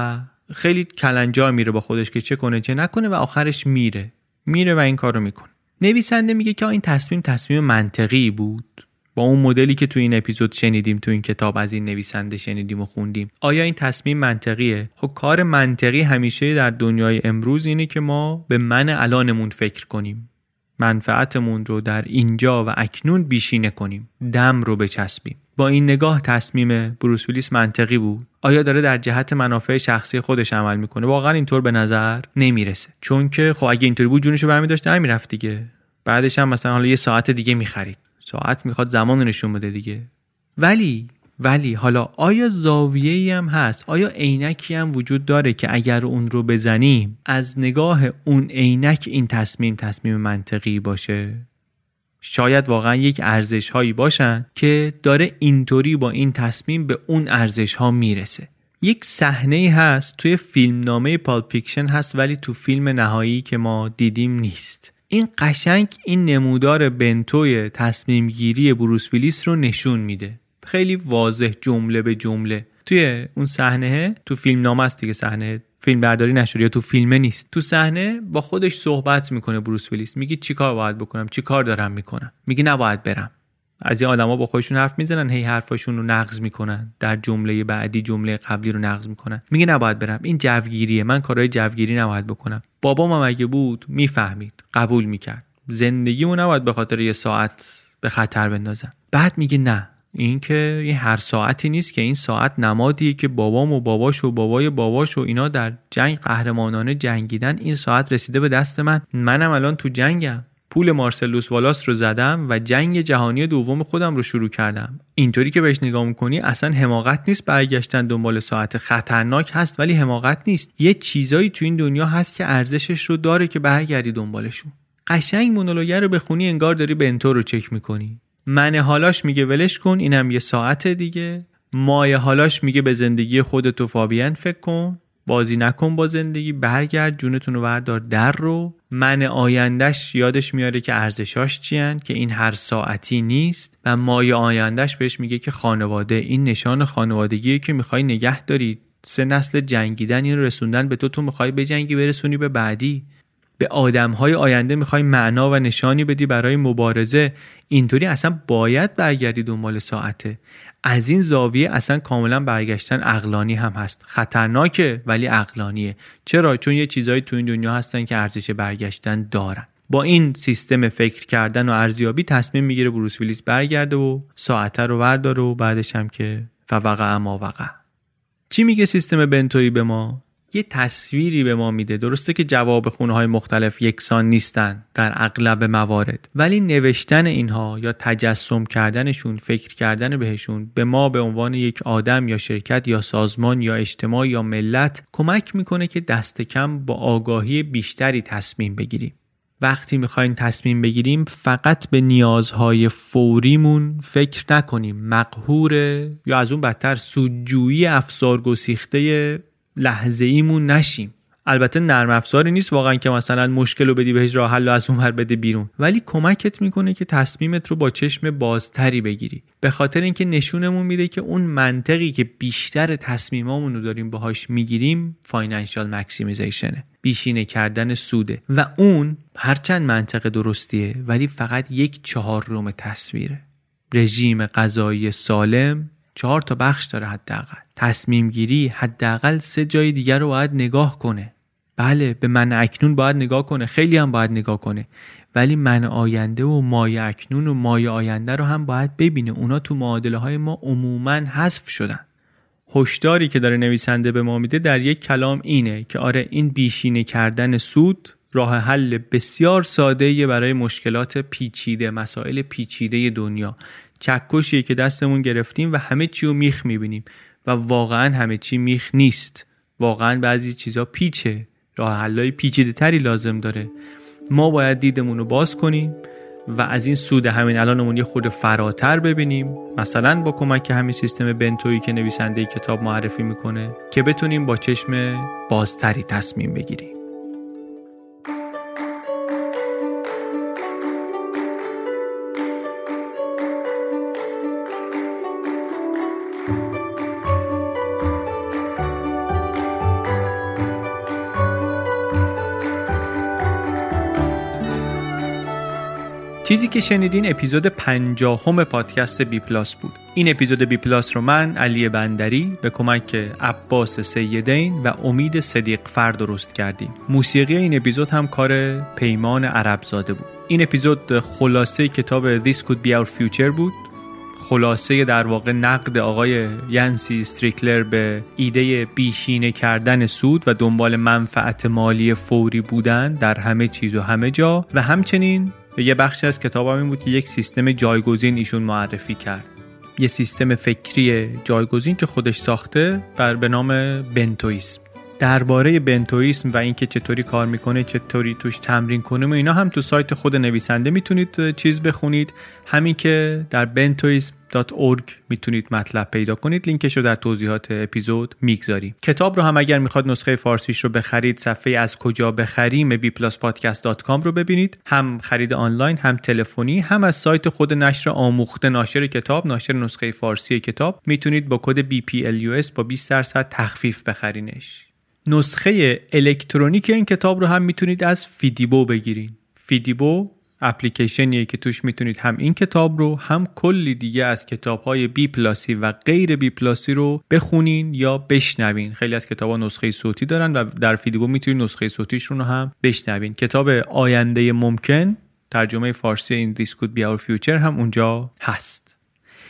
خیلی کلنجار میره با خودش که چه کنه چه نکنه و آخرش میره و این کارو میکنه. نویسنده میگه که این تصمیم منطقی بود با اون مدلی که تو این اپیزود شنیدیم، تو این کتاب از این نویسنده شنیدیم و خوندیم. آیا این تصمیم منطقیه؟ خب کار منطقی همیشه در دنیای امروز اینه که ما به من الانمون فکر کنیم، منفعتمون رو در اینجا و اکنون بیشینه کنیم، دم رو بچسبیم. با این نگاه تصمیم بروس ویلیس منطقی بود. آیا داره در جهت منافع شخصی خودش عمل میکنه؟ واقعا اینطور به نظر نمیرسه، چون که خب اگه اینطوری بود جونشو برمی داشت نمیرفت دیگه. بعدش هم مثلا حالا یه ساعت دیگه میخرید، ساعت میخواد زمان نشون بده دیگه. ولی حالا آیا زاویه‌ای هم هست؟ آیا عینکی هم وجود داره که اگر اون رو بزنیم از نگاه اون عینک این تصمیم منطقی باشه؟ شاید واقعا یک ارزش هایی باشن که داره اینطوری با این تصمیم به اون ارزش ها میرسه. یک صحنه هست توی فیلمنامه پالپ فیکشن هست ولی تو فیلم نهایی که ما دیدیم نیست. این قشنگ این نمودار بنتوی تصمیم گیری بروس ویلیس رو نشون میده، خیلی واضح جمله به جمله. توی اون صحنه تو فیلمنامه است دیگه، صحنه فیلم برداری نشده یا تو فیلم نیست. تو صحنه با خودش صحبت میکنه بروس ویلیس، میگه چیکار باید بکنم، چیکار دارم میکنم. میگه نباید برم. از این آدما با خودشون حرف میزنن، هی حرفاشون رو نقض میکنن، در جمله بعدی جمله قبلی رو نقض میکنن. میگه نباید برم، این جوگیریه، من کارهای جوگیری نباید بکنم. بابام هم اگه بود میفهمید، قبول میکرد، زندگیمو نباید به خاطر یه ساعت به خطر بندازم. بعد میگه نه، این که این هر ساعتی نیست که، این ساعت نمادیه که بابام و باباش و بابای باباش و اینا در جنگ قهرمانانه جنگیدن. این ساعت رسیده به دست منم الان تو جنگم، پول مارسلوس والاس رو زدم و جنگ جهانی دوم خودم رو شروع کردم. اینطوری که بهش نگاه میکنی اصلا حماقت نیست برگشتن دنبال ساعت، خطرناک هست ولی حماقت نیست. یه چیزایی تو این دنیا هست که ارزشش رو داره که برگردی دنبالشون. قشنگ مونولوگ رو بخونی انگار داری بنتو رو چک میکنی. من حالاش میگه ولش کن، اینم یه ساعت دیگه. مای حالاش میگه به زندگی خودت و فابین فکر کن، بازی نکن با زندگی، برگرد جونتون رو بردار در رو. من آیندهش یادش میاره که ارزشاش چیان، که این هر ساعتی نیست. و مای آیندهش بهش میگه که خانواده، این نشان خانوادگیه که میخوای نگه داری. 3 نسل جنگیدن این رو رسوندن به تو میخوای بجنگی برسونی به بعدی. به آدمهای آینده میخوای معنا و نشانی بدی برای مبارزه. اینطوری اصلا باید برگردی دنبال ساعته. از این زاویه اصلا کاملا برگشتن عقلانی هم هست، خطرناکه ولی عقلانیه. چرا؟ چون یه چیزایی تو این دنیا هستن که ارزش برگشتن دارن. با این سیستم فکر کردن و ارزیابی تصمیم میگیره بروس ویلیس برگرده و ساعته رو ورداره و بعدش هم که فوقع ما وقع. چی میگه سیستم بنتویی به ما؟ یه تصویری به ما میده. درسته که جواب خونه‌های مختلف یکسان نیستن در اغلب موارد، ولی نوشتن اینها یا تجسم کردنشون، فکر کردن بهشون به ما به عنوان یک آدم یا شرکت یا سازمان یا اجتماع یا ملت کمک میکنه که دست کم با آگاهی بیشتری تصمیم بگیریم. وقتی میخوایم تصمیم بگیریم فقط به نیازهای فوریمون فکر نکنیم، مقهور یا از اون بدتر سودجویی افسارگسیخته لحظه‌ایمون نشیم. البته نرم افزاری نیست واقعا که مثلا مشکل رو بدی بهش راه حل و از اون ور بده بیرون، ولی کمکت میکنه که تصمیمت رو با چشم بازتری بگیری، به خاطر اینکه نشونمون میده که اون منطقی که بیشتر تصمیمامون رو داریم باهاش میگیریم فاینانشال ماکسیمیزیشنه، بیشینه کردن سوده. و اون هرچند منطق درستیه ولی فقط 1/4 تصویره. رژیم غذایی سالم 4 تا بخش داره حداقل. تصمیم گیری حداقل 3 جای دیگر رو باید نگاه کنه. بله، به من اکنون باید نگاه کنه، خیلی هم باید نگاه کنه، ولی من آینده و مای اکنون و مای آینده رو هم باید ببینه. اونا تو معادله های ما عموماً حذف شدن. هشداری که داره نویسنده به ما میده در یک کلام اینه که آره، این بیشینه کردن سود راه حل بسیار ساده‌ایه برای مشکلات پیچیده، مسائل پیچیده دنیا. چکشیه که دستمون گرفتیم و همه چی رو میخ میبینیم و واقعا همه چی میخ نیست. واقعا بعضی چیزا پیچه، راه حلای پیچیده تری لازم داره. ما باید دیدمون رو باز کنیم و از این سود همین الانمون یه خود فراتر ببینیم، مثلا با کمک همین سیستم بنتویی که نویسنده کتاب معرفی میکنه، که بتونیم با چشم بازتری تصمیم بگیریم. چیزی که شنیدین اپیزود 50 پادکست بی پلاس بود. این اپیزود بی پلاس رو من علی بندری به کمک عباس سیدین و امید صدیق فر درست کردیم. موسیقی این اپیزود هم کار پیمان عربزاده بود. این اپیزود خلاصه کتاب This Could Be Our Future بود. خلاصه در واقع نقد آقای ینسی استریکلر به ایده بیشینه کردن سود و دنبال منفعت مالی فوری بودن در همه چیز و همه جا، و همچنین یه بخشی از کتابم این بود که یک سیستم جایگزین ایشون معرفی کرد، یه سیستم فکری جایگزین که خودش ساخته به نام بنتویسم. درباره بنتویسم و اینکه چطوری کار میکنه، چطوری توش تمرین کنیم و اینا هم تو سایت خود نویسنده میتونید چیز بخونید، همین که در bentoism.org میتونید مطلب پیدا کنید. لینکش رو در توضیحات اپیزود میگذاریم. کتاب رو هم اگر میخواد نسخه فارسیش رو بخرید، صفحه از کجا بخریم bpluspodcast.com رو ببینید، هم خرید آنلاین، هم تلفنی، هم از سایت خود نشر آموخته ناشر کتاب، ناشر نسخه فارسی کتاب، میتونید با کد BPLUS با 20% تخفیف بخرینش. نسخه الکترونیک این کتاب رو هم میتونید از فیدیبو بگیرین. فیدیبو اپلیکیشنیه که توش میتونید هم این کتاب رو هم کلی دیگه از کتاب‌های بی پلاسی و غیر بی پلاسی رو بخونین یا بشنوین. خیلی از کتاب‌ها نسخه صوتی دارن و در فیدیبو میتونید نسخه صوتیشون رو هم بشنوین. کتاب آینده ممکن، ترجمه فارسی این This Could Be Our Future هم اونجا هست.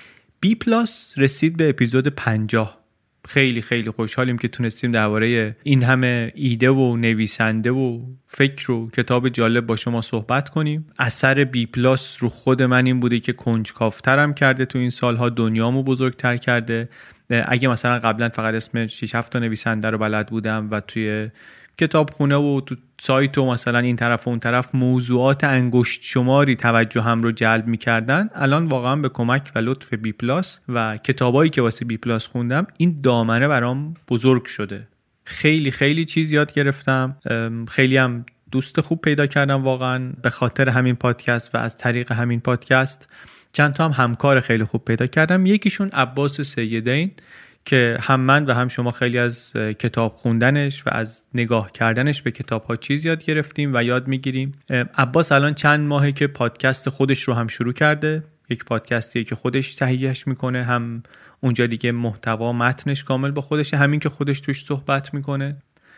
بی پلاس رسید به اپیزود 50. خیلی خیلی خوشحالیم که تونستیم درباره این همه ایده و نویسنده و فکر و کتاب جالب با شما صحبت کنیم. اثر بی پلاس رو خود من این بوده که کنجکاوترم کرده، تو این سالها دنیامو بزرگتر کرده. اگه مثلا قبلا فقط اسم 6-7 تا نویسنده رو بلد بودم و توی کتابخونه و تو سایت و مثلا این طرف و اون طرف موضوعات انگشت شماری توجه هم رو جلب می‌کردن، الان واقعا به کمک و لطف بی پلاس و کتابایی که واسه بی پلاس خوندم این دامنه برام بزرگ شده. خیلی خیلی چیز یاد گرفتم، خیلی هم دوست خوب پیدا کردم واقعا به خاطر همین پادکست و از طریق همین پادکست. چند تا هم همکار خیلی خوب پیدا کردم. یکیشون عباس سیدین که هم من و هم شما خیلی از کتاب خوندنش و از نگاه کردنش به کتاب‌ها چیز یاد گرفتیم و یاد میگیریم. عباس الان چند ماهه که پادکست خودش رو هم شروع کرده، یک پادکستیه که خودش تهیهش میکنه، هم اونجا دیگه محتوا متنش کامل با خودشه، همین که خودش توش صحبت میکنه.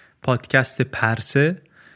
پادکست پرسه،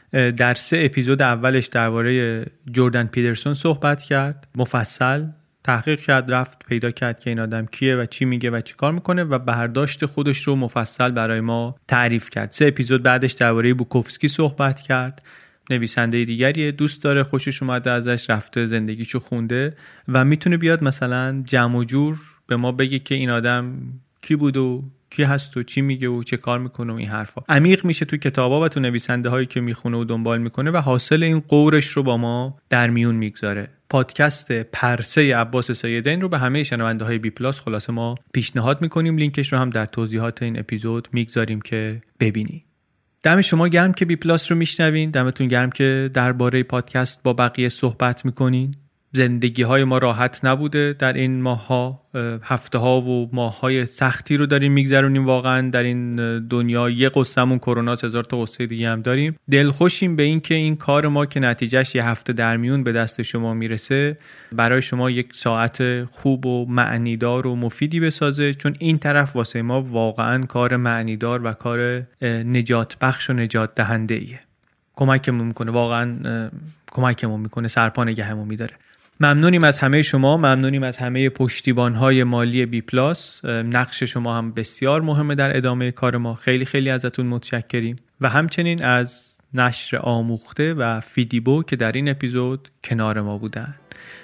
در 3 اپیزود اولش درباره جردن پیترسون صحبت کرد، مفصل تحقیق کرد، رفت پیدا کرد که این آدم کیه و چی میگه و چی کار میکنه و برداشت خودش رو مفصل برای ما تعریف کرد. 3 اپیزود بعدش درباره بوکوفسکی صحبت کرد، نویسنده دیگریه، دوست داره، خوشش اومده ازش، رفته زندگیشو خونده و میتونه بیاد مثلا جمع و جور به ما بگه که این آدم کی بود و کی هست و چی میگه و چه کار میکنه و این حرفا. عمیق میشه تو کتابا و تو نویسنده هایی که میخونه و دنبال میکنه و حاصل این قورش رو با ما در میون میگذاره. پادکست پرسه عباس سیدین رو به همه شنونده های بی پلاس خلاصه ما پیشنهاد میکنیم. لینکش رو هم در توضیحات این اپیزود میگذاریم که ببینی. دم شما گرم که بی پلاس رو میشنوین، دمتون گرم که درباره پادکست با بقیه صحبت میکنین. زندگی های ما راحت نبوده در این ماها، هفته ها و ماه های سختی رو داریم میگذرونیم واقعا در این دنیا. یه قصه‌مون کرونا، 1000 تا قصه دیگه هم داریم. دلخوشیم به این که این کار ما که نتیجهش یه هفته در میون به دست شما میرسه برای شما یک ساعت خوب و معنیدار و مفیدی بسازه، چون این طرف واسه ما واقعا کار معنیدار و کار نجات بخش و نجات دهنده ایه. کمکمون میکنه، واقعا کمکمون میکنه، سرپا نگهمون میداره. ممنونیم از همه شما، ممنونیم از همه پشتیبان‌های مالی بی پلاس. نقش شما هم بسیار مهمه در ادامه کار ما. خیلی خیلی ازتون متشکریم و همچنین از نشر آموخته و فیدیبو که در این اپیزود کنار ما بودن.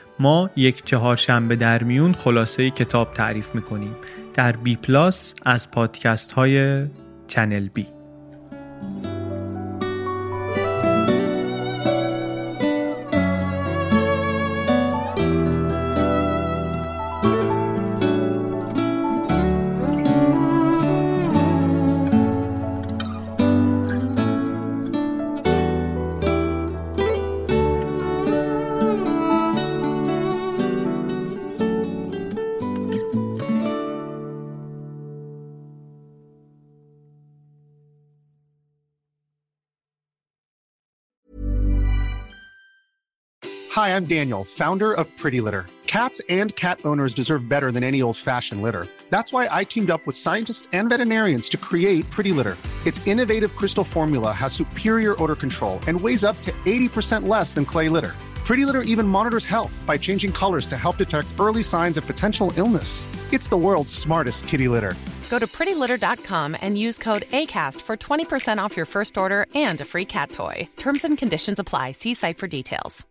ما یک 4 شنبه در میون خلاصه کتاب تعریف میکنیم در بی پلاس از پادکست های چنل بی. Hi, I'm Daniel, founder of Pretty Litter. Cats and cat owners deserve better than any old-fashioned litter. That's why I teamed up with scientists and veterinarians to create Pretty Litter. Its innovative crystal formula has superior odor control and weighs up to 80% less than clay litter. Pretty Litter even monitors health by changing colors to help detect early signs of potential illness. It's the world's smartest kitty litter. Go to prettylitter.com and use code ACAST for 20% off your first order and a free cat toy. Terms and conditions apply. See site for details.